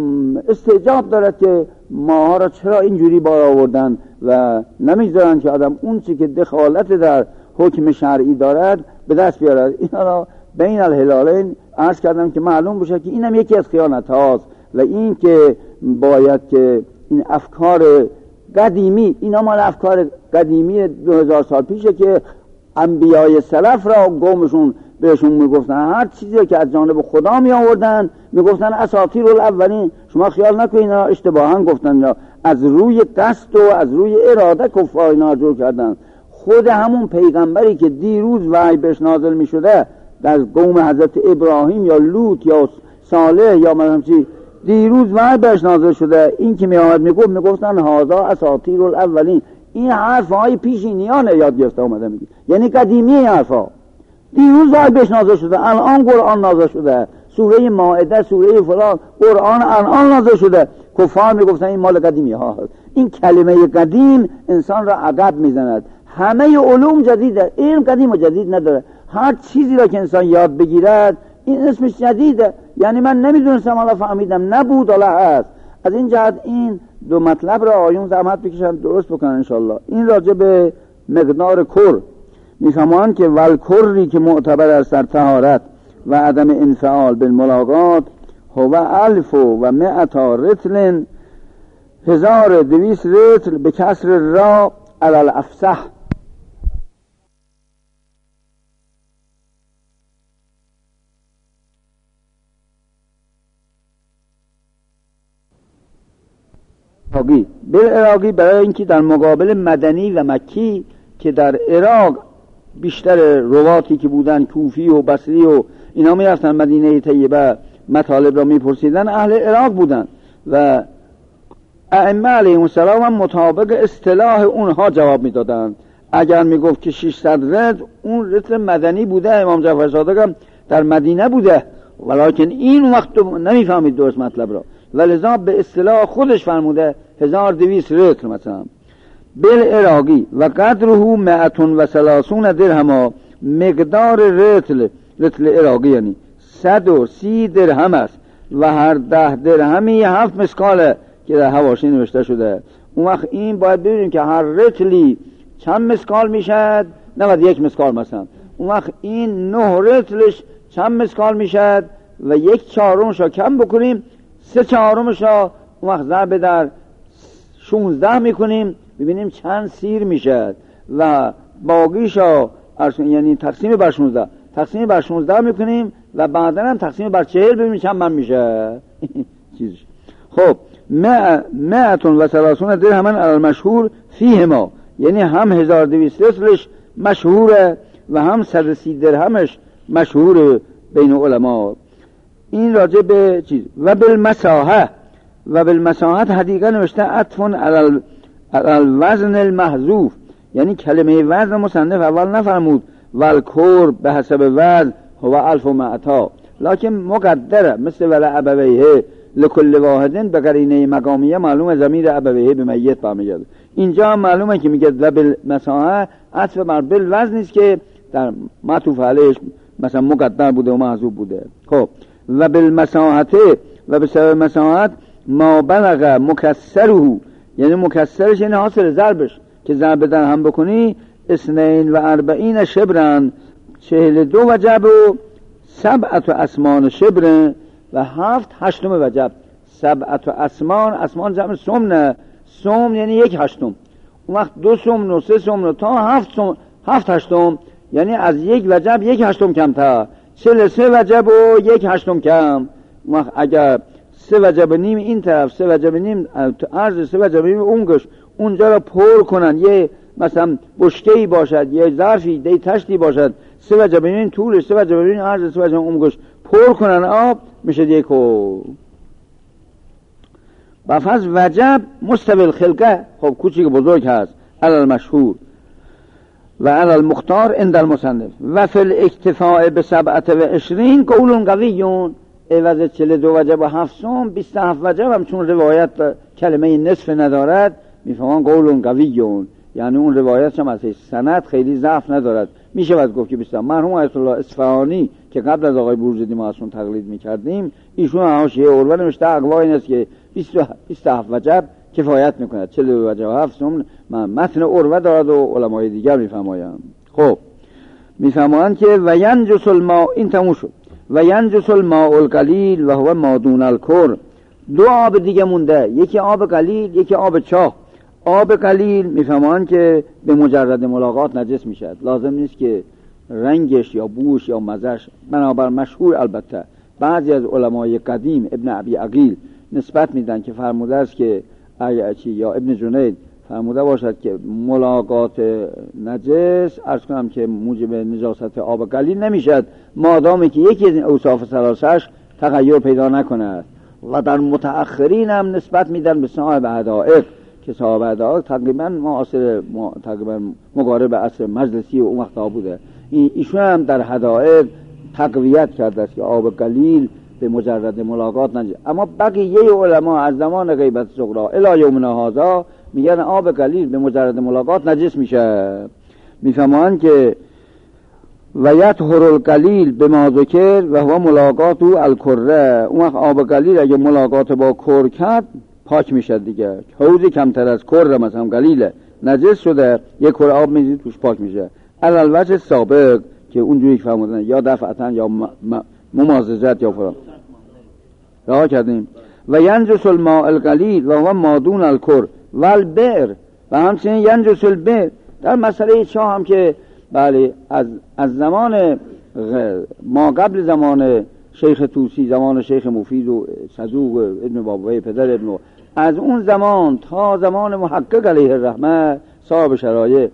استعجاب دارد که ماها را چرا اینجوری بار آوردن و نمیذارن که آدم اون چی که دخالت در حکم شرعی دارد به دست بیارد. اینا را بین الهلالین عرض کردم که معلوم بشه که اینم یکی از خیانت هاست. و این که باید که این افکار قدیمی، اینا مال افکار قدیمی دو هزار سال پیشه که انبیای سلف را قومشون بهشون میگفتن هر چیزی که از جانب خدا می آوردن میگفتن اساطیر الاولین. شما خیال نکنید اشتباها گفتن، یا از روی قصد و از روی اراده کفار اینا جور کردن. خود همون پیغمبری که دیروز وحی بهش نازل می شده در قوم حضرت ابراهیم یا لوط یا صالح یا مثلا چی دیروز وحی بهش نازل شده، این که می آمد می گفت می گفتن هذا اساطیر الاولین. این حرفهای پیشینیان یاد گرفته اومده میگه، یعنی قدیمی این حرفا. دیروز وحی بهش نازل شده، الان قرآن نازل شده، سوره مائده سوره فلان قرآن الان نازل شده. کفار می گفتن این مال قدیمی ها. این کلمه قدیم انسان را عقب میزند. همه علوم جدیده، علم قدیم و جدید نداره. هر چیزی را که انسان یاد بگیرد این اسمش جدیده. یعنی من نمیدونستم حالا فهمیدم، نبود حالا هست. از این جهت این دو مطلب را آیون زحمت بکشن درست بکنن انشالله. این راجع به مقدار کر میفهمان که والکری که معتبر است در طهارت و عدم انفعال بالملاقات هو الف و مئتا رتل، هزار دویست رتل به کسر را علی الافصح عراقی بالعراقی برای اینکه در مقابل مدنی و مکی که در عراق بیشتر رواتی که بودن کوفی و بصری و اینا میرفتن مدینه طیبه مطالب را میپرسیدن اهل عراق بودن و ائمه علیهم السلام هم مطابق اصطلاح اونها جواب میدادن. اگر میگفت که ششصد رطل اون رطل مدنی بوده، امام جعفر صادق هم در مدینه بوده ولیکن این وقت نمیفهمید درست مطلب را ولذا به اصطلاح خودش فرموده هزار دویست رطل مثلا. بالعراقی و قدره مئتون و سلاسون درهم، مقدار رطل رطل عراقی یعنی صد و سی درهم است و هر ده درهمی هفت مسکاله که در حواشی نوشته شده. اون وقت این باید ببینیم که هر رطلی چند مسکال میشد، نود یک مسکال مثلا. اون وقت این نه رطلش چند مسکال میشد و یک چهارمش را کم بکنیم، سه چهارمش را اون وقت ضرب در شونزده میکنیم ببینیم چند سیر میشد و باقیشا یعنی تقسیم بر شونزده تقسیم بر شونزده میکنیم و بعدا هم تقسیم بر چهل ببینیم چند من میشه چیزش. خب مئتون و سلاسون درهمن علی المشهور فیهما، یعنی هم هزار دویست رطلش مشهوره و هم صد و سی درهمش مشهور بین علما. این راجع به چیز و بالمساحه و بالمساحت حدیقه نوشته عطفون علی الوزن المحذوف، یعنی کلمه وزن مصنف اول نفرمود والکور به حسب وزن هو الف و معتا، لکن مقدره مثل ولا ابویه لکل واحدن به قرینه مقامیه معلومه ضمیر ابویه به میت برمیگرده. اینجا معلومه که میگه و بالمساحه عطف بر بالوزن نیست که در معطوف علیهش مثلا مقدر بوده و محذوف بوده. خب و بالمساحت و به سبب مساحت ما بلغ مکسره، یعنی مکسرش یعنی حاصل ضربش که ضرب در هم بکنی اثنین و اربعین شبرن، چهل دو وجب و سبعت و اسمان شبرن و هفت هشتم وجب. سبعت و اسمان، اسمان جمع سمنه، سمن یعنی یک هشتم. اون وقت دو سمن و سه سمن تا هفت سمن، هفت هشتم یعنی از یک وجب یک هشتم کمتر، چهل سه وجب و یک هشتم کم. اون وقت اگر سه وجب نیم این طرف، سه وجب نیم عرض، سه وجب نیم اونگش اونجا را پر کنن، یه مثلا بشکه‌ای باشد، یه ظرفی، یه تشتی باشد، سه وجب نیم طولش، سه وجب نیم عرض، سه وجب اونگش پر کنن آب میشه یک و بفز وجب مستوی الخلقه. خب کوچیک بزرگ هست علی المشهور و علی المختار عند المصنف و فی الاکتفاء به سبعت و عشرین قول قویون، عوض چهل و دو وجب و هفتم بیست و هفت وجب هم چون روایت کلمه نصف ندارد میفهمان قول قویون، یعنی اون روایت هم از سند خیلی ضعف ندارد. میشه باید گفت که بیست مرحوم آیت الله اصفهانی که قبل از آقای بروجردی ما ازشون تقلید میکردیم، ایشون حاشیه عروه نوشته اقوا این است که بیست و هفت وجب کفایت میکند، چهل و دو وجب و هفتم متن عروه دارد و علمای دیگر میفرمایند. خب میفرمایند که و ینجس الماء، این تموم شد، و ینجس الماء القلیل و هو ما دون الکر. دو آب دیگه مونده، یکی آب قلیل یکی آب چاه. آب قلیل میفهمند که به مجرد ملاقات نجس میشد، لازم نیست که رنگش یا بوش یا مزش، بنابر مشهور البته بعضی از علمای قدیم ابن ابی عقیل نسبت میدن که فرموده است که چی یا ابن جنید فرموده باشد که ملاقات نجس عرض کنم که موجب نجاست آب قلیل نمیشد مادامی که یکی از این اوصاف ثلاثه‌اش تغییر پیدا نکند. و در متأخرین هم نسبت میدن به صاحب حدائق که صاحب حدائق تقریبا معاصر تقریبا مقارب عصر مجلسی و اون وقتا بوده، ایشون هم در حدائق تقویت کرده است که آب قلیل به مجرد ملاقات نجس. اما بقیه علما از زمان غیبت صغری الی یومنا هذا میگن آب قلیل به مجرد ملاقات نجس میشه. میفهمن که و یطهر القلیل بما ذکر و هو ملاقات الکره. اون وقت آب قلیل اگه ملاقات با کر کرد پاک میشه دیگه. حوضی کمتر از کر مثلا قلیله نجس شده یک کره آب میزی توش پاک میشه. علل وجه سابق که اونجوری فهموندن یا دفعتن یا ممازجت یا فلان راه کردیم. و ینجس الماء القلیل و هو ما دون الکر والبئر و همچنین ینجس البئر، در مسئله چاه هم که بله از از زمان ما قبل زمان شیخ طوسی، زمان شیخ مفید و صدوق و ابن بابوی پدر ابن، از اون زمان تا زمان محقق علیه الرحمه صاحب شرایع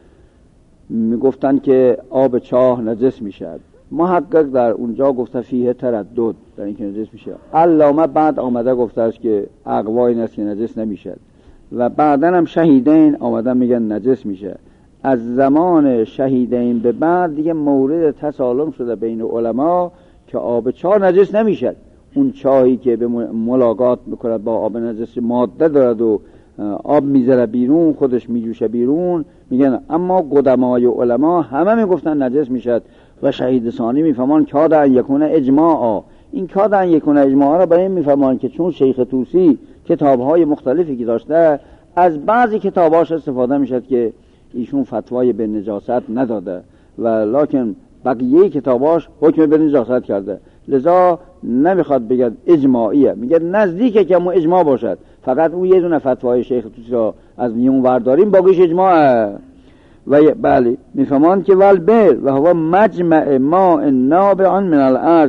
میگفتن که آب چاه نجس میشد. محقق در اونجا گفته فیه تردد، در اینکه نجس میشه. علامه بعد آمده گفته است که اقوای این است که نجس نمیشد و بعدن هم شهیدین آمدن میگن نجس میشه. از زمان شهیدین به بعد دیگه مورد تسالم شده بین علما که آب چاه نجس نمیشد. اون چاهی که به ملاقات میکند با آب نجس ماده دارد و آب میذاره بیرون، خودش میجوشه بیرون، میگن. اما قدمای علما همه میگفتن نجس میشد و شهید ثانی میفهمان کاد ان یکون اجماعا. این کاد ان یکون اجماعا را برای این میفهمان که چون شیخ طوسی کتابهای مختلفی که داشته، از بعضی کتاباش استفاده میشد که ایشون فتوای به نجاست نداده و لکن بقیه کتاباش حکم به نجاست کرده، لذا نمیخواد بگه اجماعیه، میگه نزدیکه که مو اجماع باشد، فقط او یه دونه فتوای شیخ طوسی را از میون ورداریم، باقیش اجماعه. و بله میفهمان که والبئر و هو مجمع ماء نابع من الارض،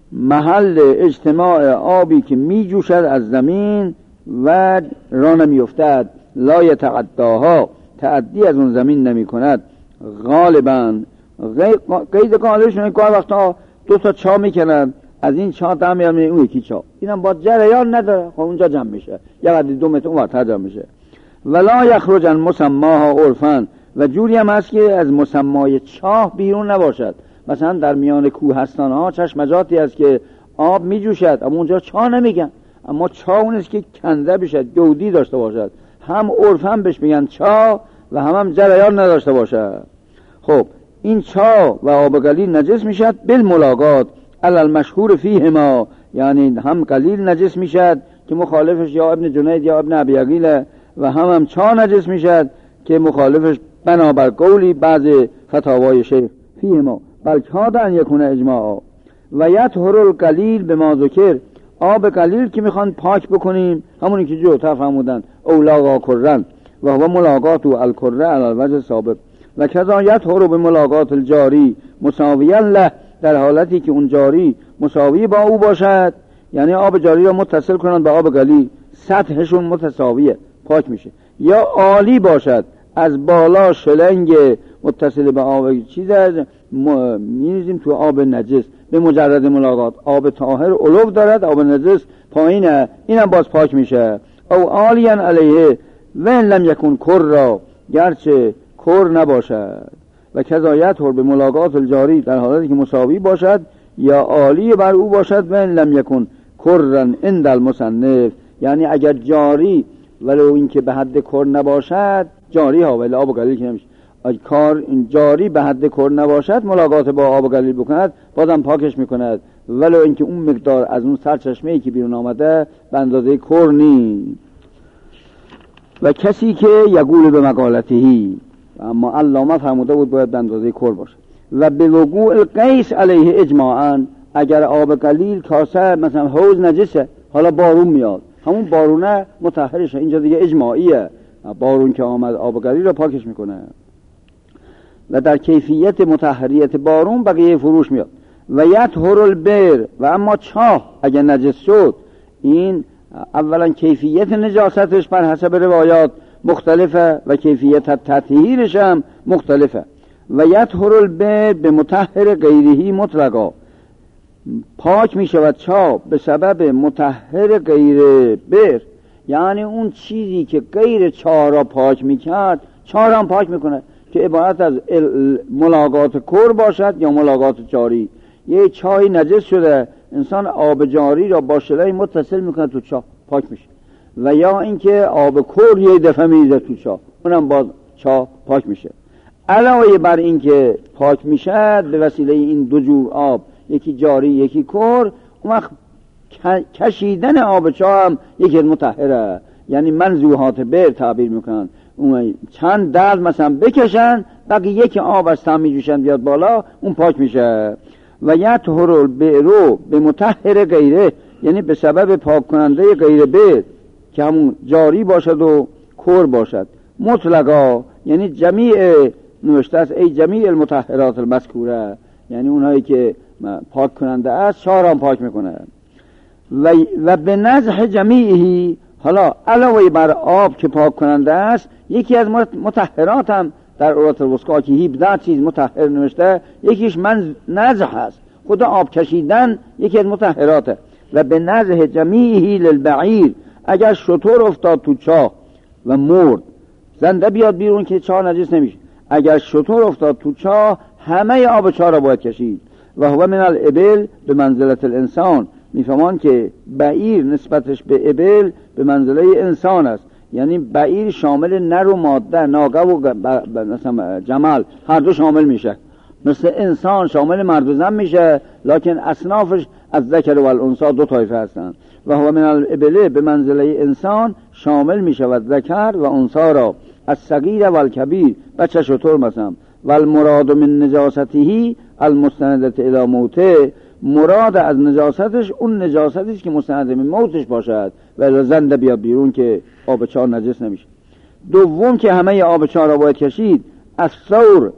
محل اجتماع آبی که میجوشد از زمین و را نمیافتد، لا یتعداها، تعدی از اون زمین نمی کند. غالبا قید قالشون این کار وقتا دو تا چا میکنن، از این چا تا میارن اون یکی چا، اینم با جریان نداره، خب اونجا جمع میشه، یه قدر دو متر اون وقت جمع میشه. ولا یخرجن مسماها عرفا، و جوری هم هست که از مسمای چاه بیرون نباشد. مثلا در میان کوهستان ها چشمجاتی هست که آب میجوشد اما اونجا چاه نمیگن، اما چاه اون است که کنده بشد، گودی داشته باشد، هم عرفا بهش میگن چاه و هم هم جریان نداشته باشد. خب این چاه و آب قلیل نجس میشد بالملاقات علل مشهور فیهما، یعنی هم قلیل نجس میشد که مخالفش یا ابن جنید یا ابن ابی عقیل، و هم هم چاه نجس میشد که مخالفش بنابر قولی بعض فتاوای شیخ فیهما بل کاد ان یکون اجماعا. و یطهر القلیل بما ذکر، آب قلیل که میخوان پاک بکنیم همونی که جوتا فرمودن اولاغا کرن و هو ملاقات الکره علی الوجه سابق. و کذا یطهر بملاقات الجاری مساویا له، در حالتی که اون جاری مساوی با او باشد، یعنی آب جاری را متصل کنند به آب قلیل، سطحشون متساویه، پاک میشه. یا عالی باشد، از بالا شلنگ متصل به آب چیز میریزیم تو آب نجس به مجرد ملاقات، آب طاهر علو دارد، آب نجس پایینه، اینم باز پاک میشه. او عالیا علیه و ان لم یکن کر را، گرچه کر نباشد. و کذایت هر به ملاقات الجاری، در حالتی که مساوی باشد یا عالی بر او باشد، و ان لم یکن کرن عند المصنف، یعنی اگر جاری ولو این که به حد کر نباشد، جاری ها ولی آب قلیل که نمیشه، کار این جاری به حد کر نباشد، ملاقات با آب قلیل بکند بازم پاکش میکند، ولو اینکه اون مقدار از اون سرچشمه ای که بیرون آمده به اندازه کر نیست. و کسی که یقول به مقالتهی، اما علامه فرموده بود باید به اندازه کر باشه. و به وقوع القیس علیه اجماعا، اگر آب قلیل کاسه مثلا حوض نجسه، حالا بارون میاد، همون بارونه مطهرشه، اینجا دیگه اجماعیه، بارون که آمد آب قلیل را پاکش میکنه. و در کیفیت مطهریت بارون بقیه فروش میاد. و یطهر البئر، و اما چاه اگر نجس شد، این اولا کیفیت نجاستش بر حسب روایات مختلفه و کیفیت تطهیرش هم مختلفه. و یطهر البئر به مطهر غیرهی مطلقا، پاک می شود چاه به سبب مطهر غیر بئر، یعنی اون چیزی که غیر چاه را پاک می کرد چاه را هم پاک می کنه، که عبارت از ملاقات کر باشد یا ملاقات جاری. یه چای نجس شده، انسان آب جاری را با شلای متصل میکنه تو چاه، پاک میشه. و یا اینکه آب کر یه دفعه میریزه تو چاه، اونم باز چاه پاک میشه. علاوه بر اینکه پاک میشه به وسیله این دو جور آب، یکی جاری یکی کر، اون وقت کشیدن آب چاه هم یکی مطهره، یعنی منزوحات بئر تعبیر میکنن، اون چند دل مثلا بکشن بقیه یک آب از تم میجوشن بیاد بالا، اون پاک میشه. و یطهر البئر به مطهر غیره، یعنی به سبب پاک کننده غیر بئر که همون جاری باشد و کر باشد. مطلقا، یعنی جمیع نوشته است ای جمیع المطهرات المذکوره، یعنی اونهایی که پاک کننده است چهار هم پاک میکنه. و و به نزح جمیعی، حالا علاوه بر آب که پاک کننده است، یکی از مطهرات هم در اورات الوثقی که هفده چیز مطهر نوشته، یکیش من نزح است، خود آب کشیدن یکی از مطهراته. و به نزح جمیعی للبعیر، اگر شتر افتاد تو چاه و مرد، زنده بیاد بیرون که چاه نجس نمیشه، اگر شتر افتاد تو چاه همه آب چاه را باید کشید. و هو من الابل به منزلت الانسان، میفهمان که بعیر نسبتش به ابل به منزله انسان است، یعنی بعیر شامل نر و ماده، ناقه و مثلا جمل هر دو شامل میشه، مثل انسان شامل مرد و زن میشه، لکن اصنافش از ذکر و الانثی دو طایفه هستند. و هو من الابل به منزله انسان شامل میشه و ذکر و انثی را، از صغیر و الکبیر، بچه شطور مثلا. و المراد من نجاسته المستندت الی موته، مراد از نجاستش اون نجاستش که مستند به موتش باشد و زنده بیاد بیرون که آب چاه نجس نمیشه. دوم که همه آب چاه را باید کشید. از ثور،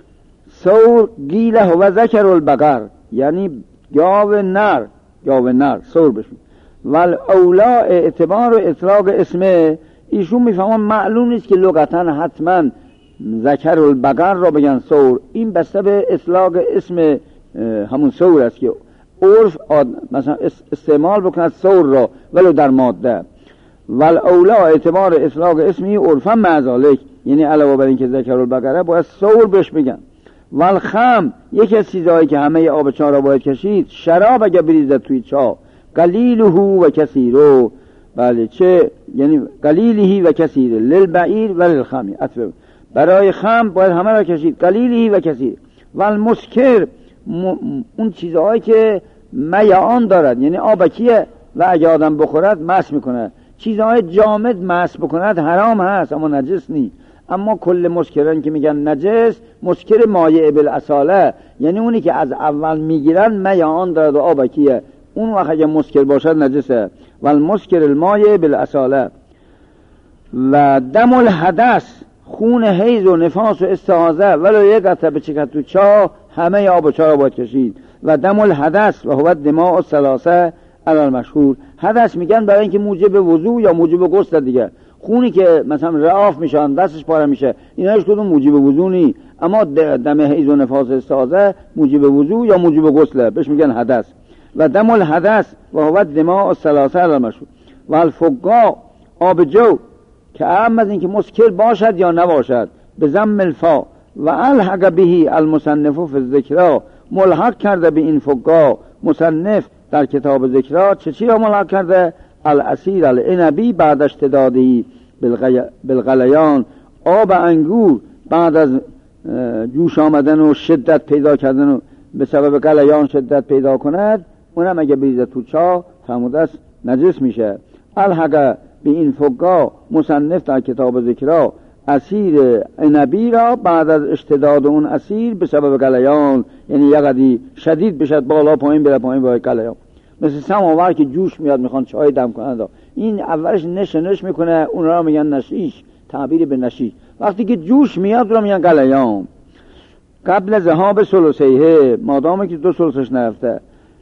ثور گیله و ذکر البقر، یعنی گاو نر، گاو نر ثور بشون. ول اولا اعتبار و اطلاق اسمه، ایشون میفهمن معلوم نیست که لغتا حتما ذکر البقر را بگن ثور، این بسته به اطلاق اسم همون ثور است که عرف مثلا استعمال بکنه ثور را ولو در ماده. ول اولا اعتبار اطلاق اسمی عرفا معذالک، یعنی علاوه بر این که ذکر البقره باید ثور بهش بگن. ول خم، یکی از چیزهایی که همه آب چاه را باید کشید، شراب اگه بریزد توی چاه، قلیله و کثیره، بله چه یعنی قلیله و کثیره، للبعیر و للخمی، برای خم باید همه را کشید، قلیله و کثیره. ول مسکر، م... اون چیزهایی که میعان دارد، یعنی آبکیه و اگه آدم بخورد مست میکنه، چیزهای جامد مست بکند حرام هست اما نجس نی. اما کل مسکران که میگن نجس، مسکر مایع بالاصاله، یعنی اونی که از اول میگیرن میعان دارد و آبکیه، اون وقت اگه مسکر باشد نجسه. و المسکر المایع بالاصاله. و دم الحدث، خون حیض و نفاس و استحاضه ولو یک قطره بچکد تو چاه، همه آب چاه را باید کشید. و دم الحدث و هو دماء الثلاثه علی المشهور، حدث میگن برای اینکه موجب وضو یا موجب غسل دیگه، خونی که مثلا رعاف میشن دستش پاره میشه اینا هیچ کدوم موجب وضو نی، اما دم حیض و نفاس و استحاضه موجب وضو یا موجب غسل، بهش میگن حدث. و دم الحدث و هو دماء الثلاثه علی المشهور. و الفقاء، آب جو که اهم از این که مسکر باشد یا نباشد، به ضم الفا. و الحق به المصنف فی الذکر، ملحق کرده به این فقاء مصنف در کتاب ذکر چه چی را ملحق کرده؟ العصیر العنبی بعد اشتدادی بالغلیان، آب انگور بعد از جوش آمدن و شدت پیدا کردن و به سبب غلیان شدت پیدا کند، اونم اگه بریزه تو چاه فرموده است نجس میشه. الحق به این فقاء مصنف در کتاب ذکر عصیر عنبی را بعد از اشتداد اون عصیر به سبب غلیان، یعنی یقدی شدید بشد بالا پایین بره پایین با غلیان، مثل سماور که جوش میاد میخوان چای دم کنند، این اولش نش نش میکنه، اون را میگن نشیش، تعبیر به نشیش. وقتی که جوش میاد را میگن غلیان. قبل ذهاب ثلثیه، مادامی که دو ثلثش نرفته،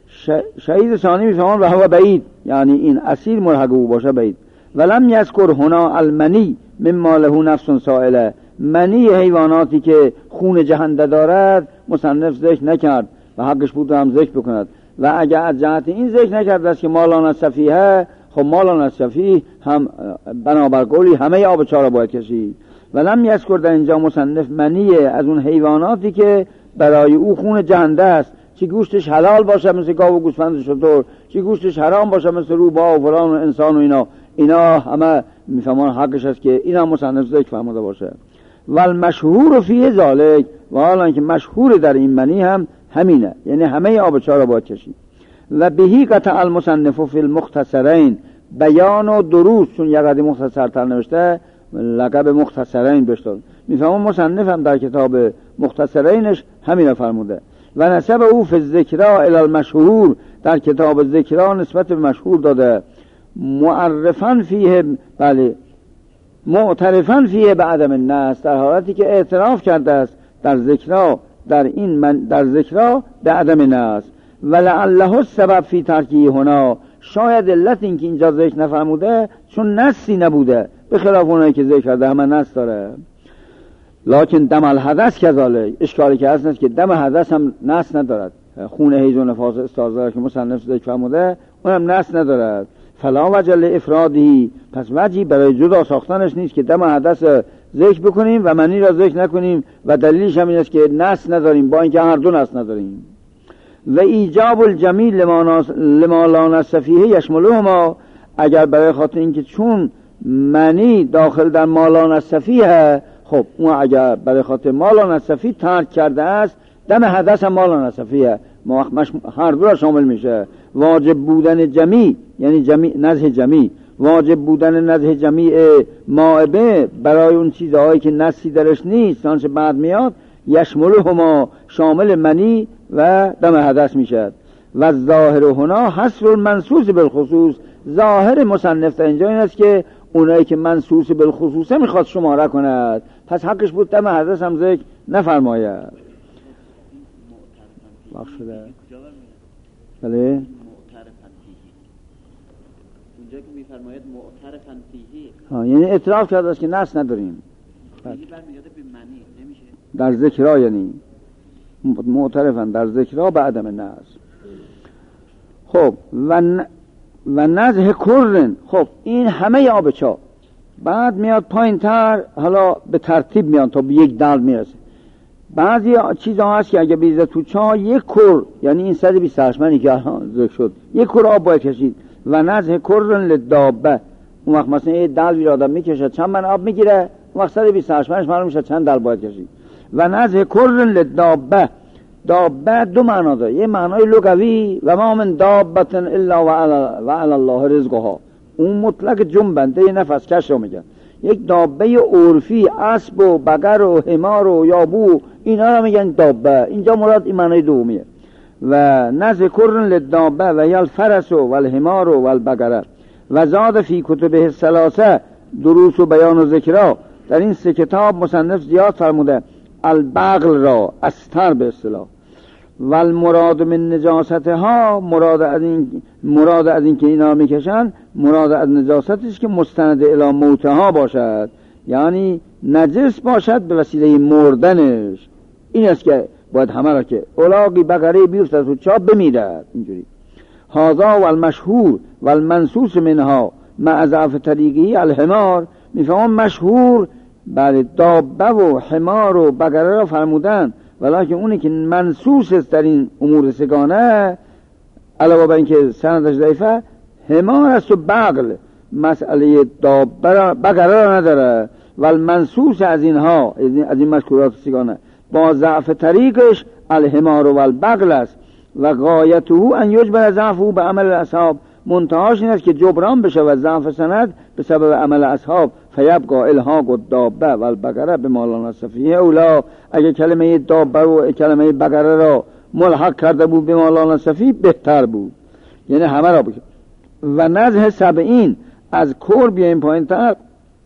شهید ثانی میفهمن و هو بعید، یعنی این عصیر ملحق او باشه بعید. ولم یذکر هنا المنی مما له نفس سائله، منی حیواناتی که خون جهنده دارد مصنف ذکر نکرد و حقش بود هم ذکر بکند. و اگر از جهت این ذکر نکرد است که مالان الصفیه، خب مالان الصفیه هم بنابر قولی همه آب چاه را باید کشید. ولم یذکر در اینجا مصنف منی از اون حیواناتی که برای او خون جهنده است، چی گوشتش حلال باشه مثل گاو و گوسفند و شتر، چی گوشتش حرام باشه مثل روباه و فلان و انسان و اینا، اینا همه میفهمان حقش است که اینا مصنف ذکر فرموده باشه. و المشهور فی ذالک، و حالا که مشهور در این منی هم همینه، یعنی همه آب چاه را باید کشید. و بهی قطع المصنف فی المختصرین، بیان و دروس، چون یک قدی مختصرتر نوشته لقب مختصرین بشتاد، میفهمون مصنف هم در کتاب مختصرینش همین فرموده. و نسب او فی الذکر الی المشهور، در کتاب ذکر نسبت به مشهور داده، معرفن فیه، بله معترفاً فیه به عدم النص، در حالتی که اعتراف کرده است در ذکرها در این من در ذکرها به عدم نص. ولعله السبب فی ترکی هنا، شاید علت این که اینجا ذکر نفرموده چون نصی نبوده، به خلاف اونایی که ذکر کرده همه نص داره. لکن دم الحدث کذالک، اشکالی که هست که دم حدث هم نص ندارد. خون حیض و نفاس استاذه که مصنف ذکر فرموده اونم نص ندارد. فلا وجه لافرادی، پس وجهی برای جدا ساختنش نیست که دم حدث ذکر بکنیم و منی را ذکر نکنیم و دلیلش هم این است که نص نداریم، با اینکه هر دو نص نداریم. و ایجاب الجمیل لما لا نص فیه یشملهما، اگر برای خاطر اینکه چون منی داخل در ما لا نص فیه، خب اون اگر برای خاطر ما لا نص فیه ترک کرده است، دم حدث هم ما لا نص فیه هر دو را شامل میشه. واجب بودن جمی یعنی جمی نزه جمی، واجب بودن نزه جمیع مائبه برای اون چیزهایی که نصی درش نیست آنچه بعد میاد، یشملهما شامل منی و دم حدث میشد. و ظاهر هنا حصر المنصوص بالخصوص، ظاهر مصنف در اینجا این است که اونایی که منصوص بالخصوص میخواد شماره کند، پس حقش بود دم حدث هم ذکر نفرماید. وقت شده بله اونجا که میفرماید معترفن فیه، ها یعنی اعتراف کرده است که نص نداریم برمیگرده به معنی نمیشه در ذکرها، یعنی معترفن در ذکرها به عدم نص. خب و ن... و نزه کرن، خب این همه آب چا بعد میاد پایین تر، حالا به ترتیب میاد تا به یک دل میرسه. بعضی چیزها هست که اگه بیزه تو چا یک کر، یعنی این صد و بیست و هشت منی که ذکر شد، یک کر آب باید کشید. و نزه کرن لدابه، اون وقت مثلا یه دل وی آدم میکشه چند من آب میگیره، اون وقت صد و بیست و هشت منش معلوم میشه چند دل باید کشید. و نزه کرن لدابه، دابه دو معنا داره، یه معنای لغوی و ما من دابه الا و علی الله رزقها، اون مطلق جنبنده نفس کش رو میگن. یک دابه عرفی، اسب و بقر و حمار و یابو، اینا رو میگن دابه، اینجا مراد این معنای دومیه. و نذکرن للدابه و یا الفرس و الحمار و البقره. و زاد فی کتبه الثلاثه دروس و بیان و ذکرها، در این سه کتاب مصنف زیاد فرموده البغل را استر به اصطلاح. و المراد من نجاستها، مراد از این مراد از این که اینا میکشن، مراد از نجاستش که مستند الی موتها باشد، یعنی نجس باشد به وسیله مردنش. این است که باید همه را که اولاقی بقره بیفتد تو چا بمیرد اینجوری. هذا و المشهور و المنصوص منها مع ضعف طریقی الحمار، میفهمم مشهور بعد دابه و حمار و بقره را فرمودن، ولیکن اونی که منصوص است در این امور سگانه علاوه بر اینکه سندش ضعیفه، حمار است و بغل، مسئله دابه بقره را نداره. و منصوص از اینها از این مذکورات سگانه با ضعف طریقش الحمار و البغل است. و غایته ان یجبر ضعفه به عمل اصحاب، منتهاش این است که جبران بشه و ضعف سند به سبب عمل اصحاب. فیبقى الحاق الدابه و البقره به ما لا نص فیه اولا، اگه کلمه دابه و کلمه بقره را ملحق کرده بود به ما لا نص فیه بهتر بود، یعنی همه را بکن. و نزه سبعین، از کور بیایم پایین تر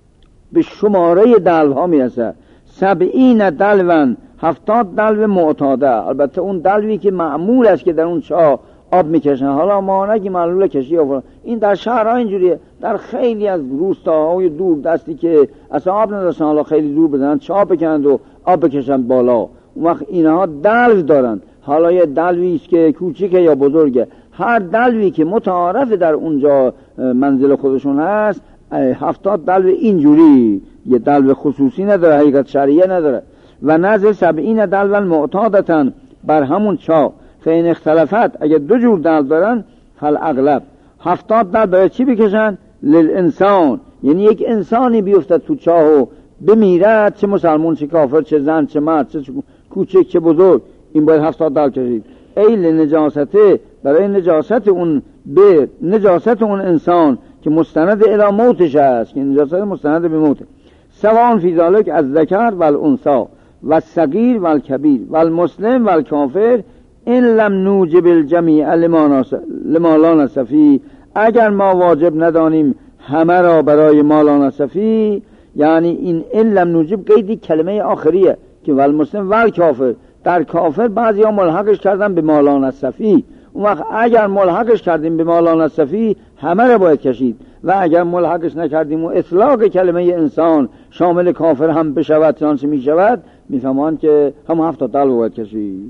به شماره دلو ها میرسه. سبعین دلون، هفتاد دلو معتاده، البته اون دلوی که معمول است که در اون چاه آب میکشن، حالا ما نگی معلول کشی آفران. این در شهرها اینجوریه، در خیلی از روستاهای دور دستی که اصلا آب نداشتن، حالا خیلی دور بزنن چاه بکنند و آب بکشن بالا، اون وقت اینها دلو دارن. حالا یه دلوی است که کوچیکه یا بزرگه، هر دلوی که متعارف در اونجا منزل خودشون هست، هفتاد دلو اینجوری، یه دلو خصوصی نداره، حقیقت شرعیه نداره. و نزد سبعین دلو معتادتن، بر همون چاه. فین اختلافت، اگه دو جور دل دارن، فل اغلب هفتاد دل برای چی بکشن؟ للانسان، یعنی یک انسانی بیفتد تو چاه و بمیرد، چه مسلمان چه کافر چه زن چه مرد چه کوچک چه بزرگ، این باید هفتاد دل کشید. ای لنجاسته، برای نجاست اون، به نجاست اون انسان که مستند الی موتش است، که نجاست مستند به موت. سوان فی ذالک از ذکر و الانثى و الصغیر و الکبیر و المسلم و الکافر این لم نوجب الجمیع لما لا نص فیه، اگر ما واجب ندانیم همه را برای ما لا نص فیه، یعنی این این لم نوجب قیدی کلمه آخریه که ول مسلم ول کافر. در کافر بعضی ها ملحقش کردن به مالان الصفی. اون وقت اگر ملحقش کردیم به مالان الصفی همه را باید کشید، و اگر ملحقش نکردیم و اطلاق کلمه انسان شامل کافر هم بشود چنانچه می شود، میفهمان که هم هفت تا باید کشید.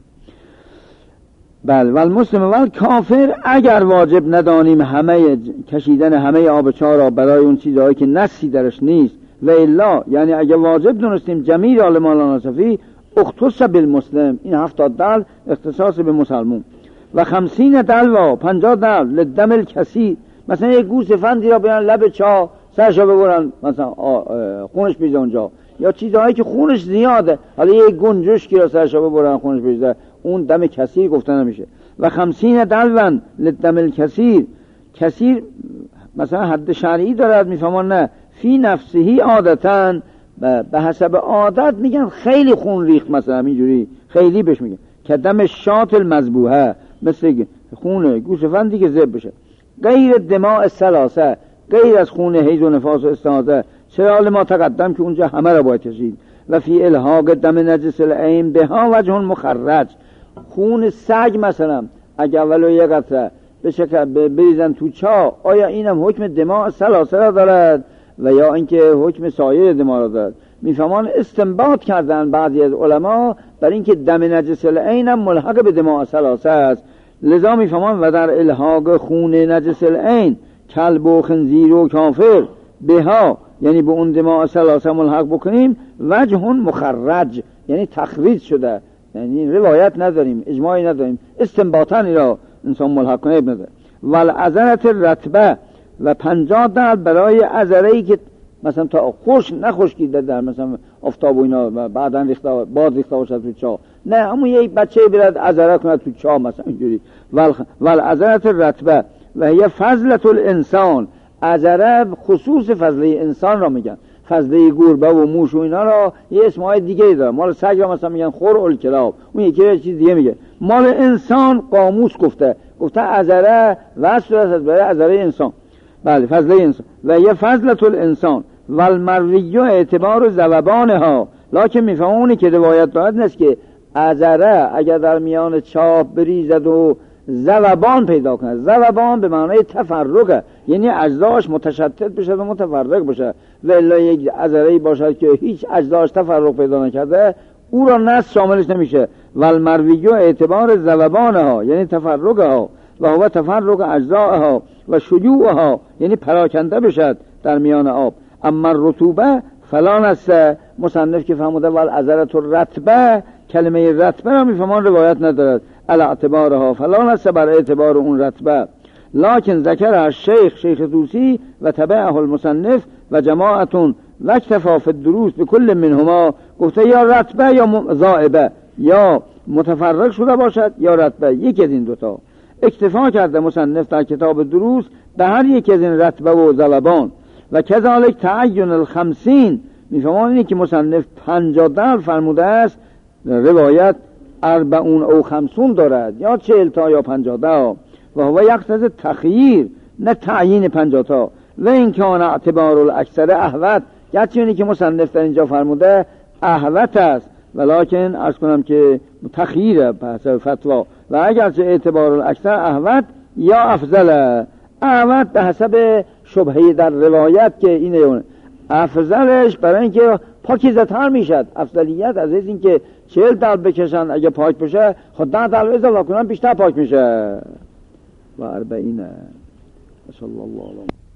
بله ول مسلم ول کافر اگر واجب ندانیم همه کشیدن همه آبچار را برای اون چیزهایی که نسی درش نیست، و الا یعنی اگر واجب دونستیم جمیع را لمالان الصفی اختص بالمسلم، این هفتاد دل اختصاص به مسلمون. و خمسین دلوا پنجاه دل لدم الکثیر، مثلا یک گوسفندی را بیان لب چاه سرشا ببرن مثلا خونش بیزه اونجا، یا چیزهایی که خونش زیاده، حالا یک گنجشکی را سرشا ببرن خونش بیزه، اون دم کثیر گفته نمیشه. و خمسین دلون لدم الکثیر، کثیر مثلا حد شرعی دارد میفهمان نه فی نفسهی عادتاً به حسب عادت میگن خیلی خون ریخت، مثلا اینجوری خیلی بهش میگن که دم شات المذبوحه، مثل خون گوسفندی که ذبح بشه. غیر دماء الثلاثه، غیر از خون حیض و نفاس و استحاضه، چرا ما تقدم که اونجا همه را باید کشید. و فی الحاق دم نجس العین بها وجه مخرج، خون سگ مثلا اگر ولو یک قطره بشه بریزن تو چاه، آیا اینم حکم دماء الثلاثه را دارد و یا اینکه حکم سایر دماء را دارد؟ میفهمان استنباط کردن بعضی از علما بر اینکه دم نجس العین هم ملحق به دماء الثلاثه است. لذا میفهمان و در الحاق خون نجس العین کلب و خنزیر و کافر بها، یعنی به اون دماء الثلاثه ملحق بکنیم، وجه مخرج یعنی تخریج شده، یعنی روایت نداریم، اجماعی نداریم، استنباطا را انسان ملحق کنه نداره. والعذرت رتبه و پنجاه دل برای عذره‌ای که مثلا تا خوش نخشکیده در مثلا آفتاب و اینا بعداً ریخته باد ریخته باشد تو چاه، نه همون یک بچه برد عذره کنه تو چاه مثلا اینجوری. والعذرت رتبه و هی فضلت الانسان، عذره خصوص فضله انسان را میگن، فضله گربه و موش و اینا را یه اسمای دیگه ای داره. مال سگ را مثلا میگن خور الکلاب، اون یکی یه چیز دیگه میگه. مال انسان قاموس گفته گفته عذره وصل است برای عذره انسان. بله فضله انسان و یه فضلت الانسان والمروی اعتبار ذوبانها، لکن میفهمونی که روایت دارد نیست که عذره اگر در میان چاه بریزد و ذوبان پیدا کنه، ذوبان به معنای تفرقه، یعنی اجزاش متشتت بشه و متفرق بشه، و الا یک عذره‌ای باشد که هیچ اجزاش تفرق پیدا نکرده، او را نص شاملش نمیشه. والمروی اعتبار ذوبانها یعنی تفرقها و هو تفرق اجزاها و شیوعها یعنی پراکنده بشد در میان آب. اما رطوبه فلان است، مصنف که فهموده والعذرت الرطبه، کلمه رطبه را میفهمان روایت ندارد، علی اعتبارها فلان است بر اعتبار اون رطبه. لکن ذکر شیخ شیخ طوسی و تبعه المصنف و جماعتون و اکتفا فی الدروس به کل منهما، گفته یا رطبه یا ذائبه، یا متفرق شده باشد یا رطبه، یکی از این دوتا. اکتفا کرده مصنف در کتاب دروس به هر یک از این رطبه و ذوبان. و کذالک تعین الخمسین، میفهمان اینه که مصنف پنجاه دل فرموده است، روایت اربعون او خمسون دارد، یا چهل تا یا پنجاه تا، و هو یقتضی تخییر نه تعیین پنجاه تا. و این کان اعتبار الاکثر احوت، گرچه اینی که مصنف در اینجا فرموده احوت است، ولکن عرض کنم که تخییره به حسب فتوا، و اگرچه اعتبار الاکثر احوت یا افضل، احوت به حسب شبهه در روایت که اینه، افضلش برای اینکه پاکیزه تر میشد، افضلیت از این که چهل دل بکشن اگه پاک بشه، خود ده دل اضافه کنن بیشتر پاک میشه. و اربعینه. صلی الله علیه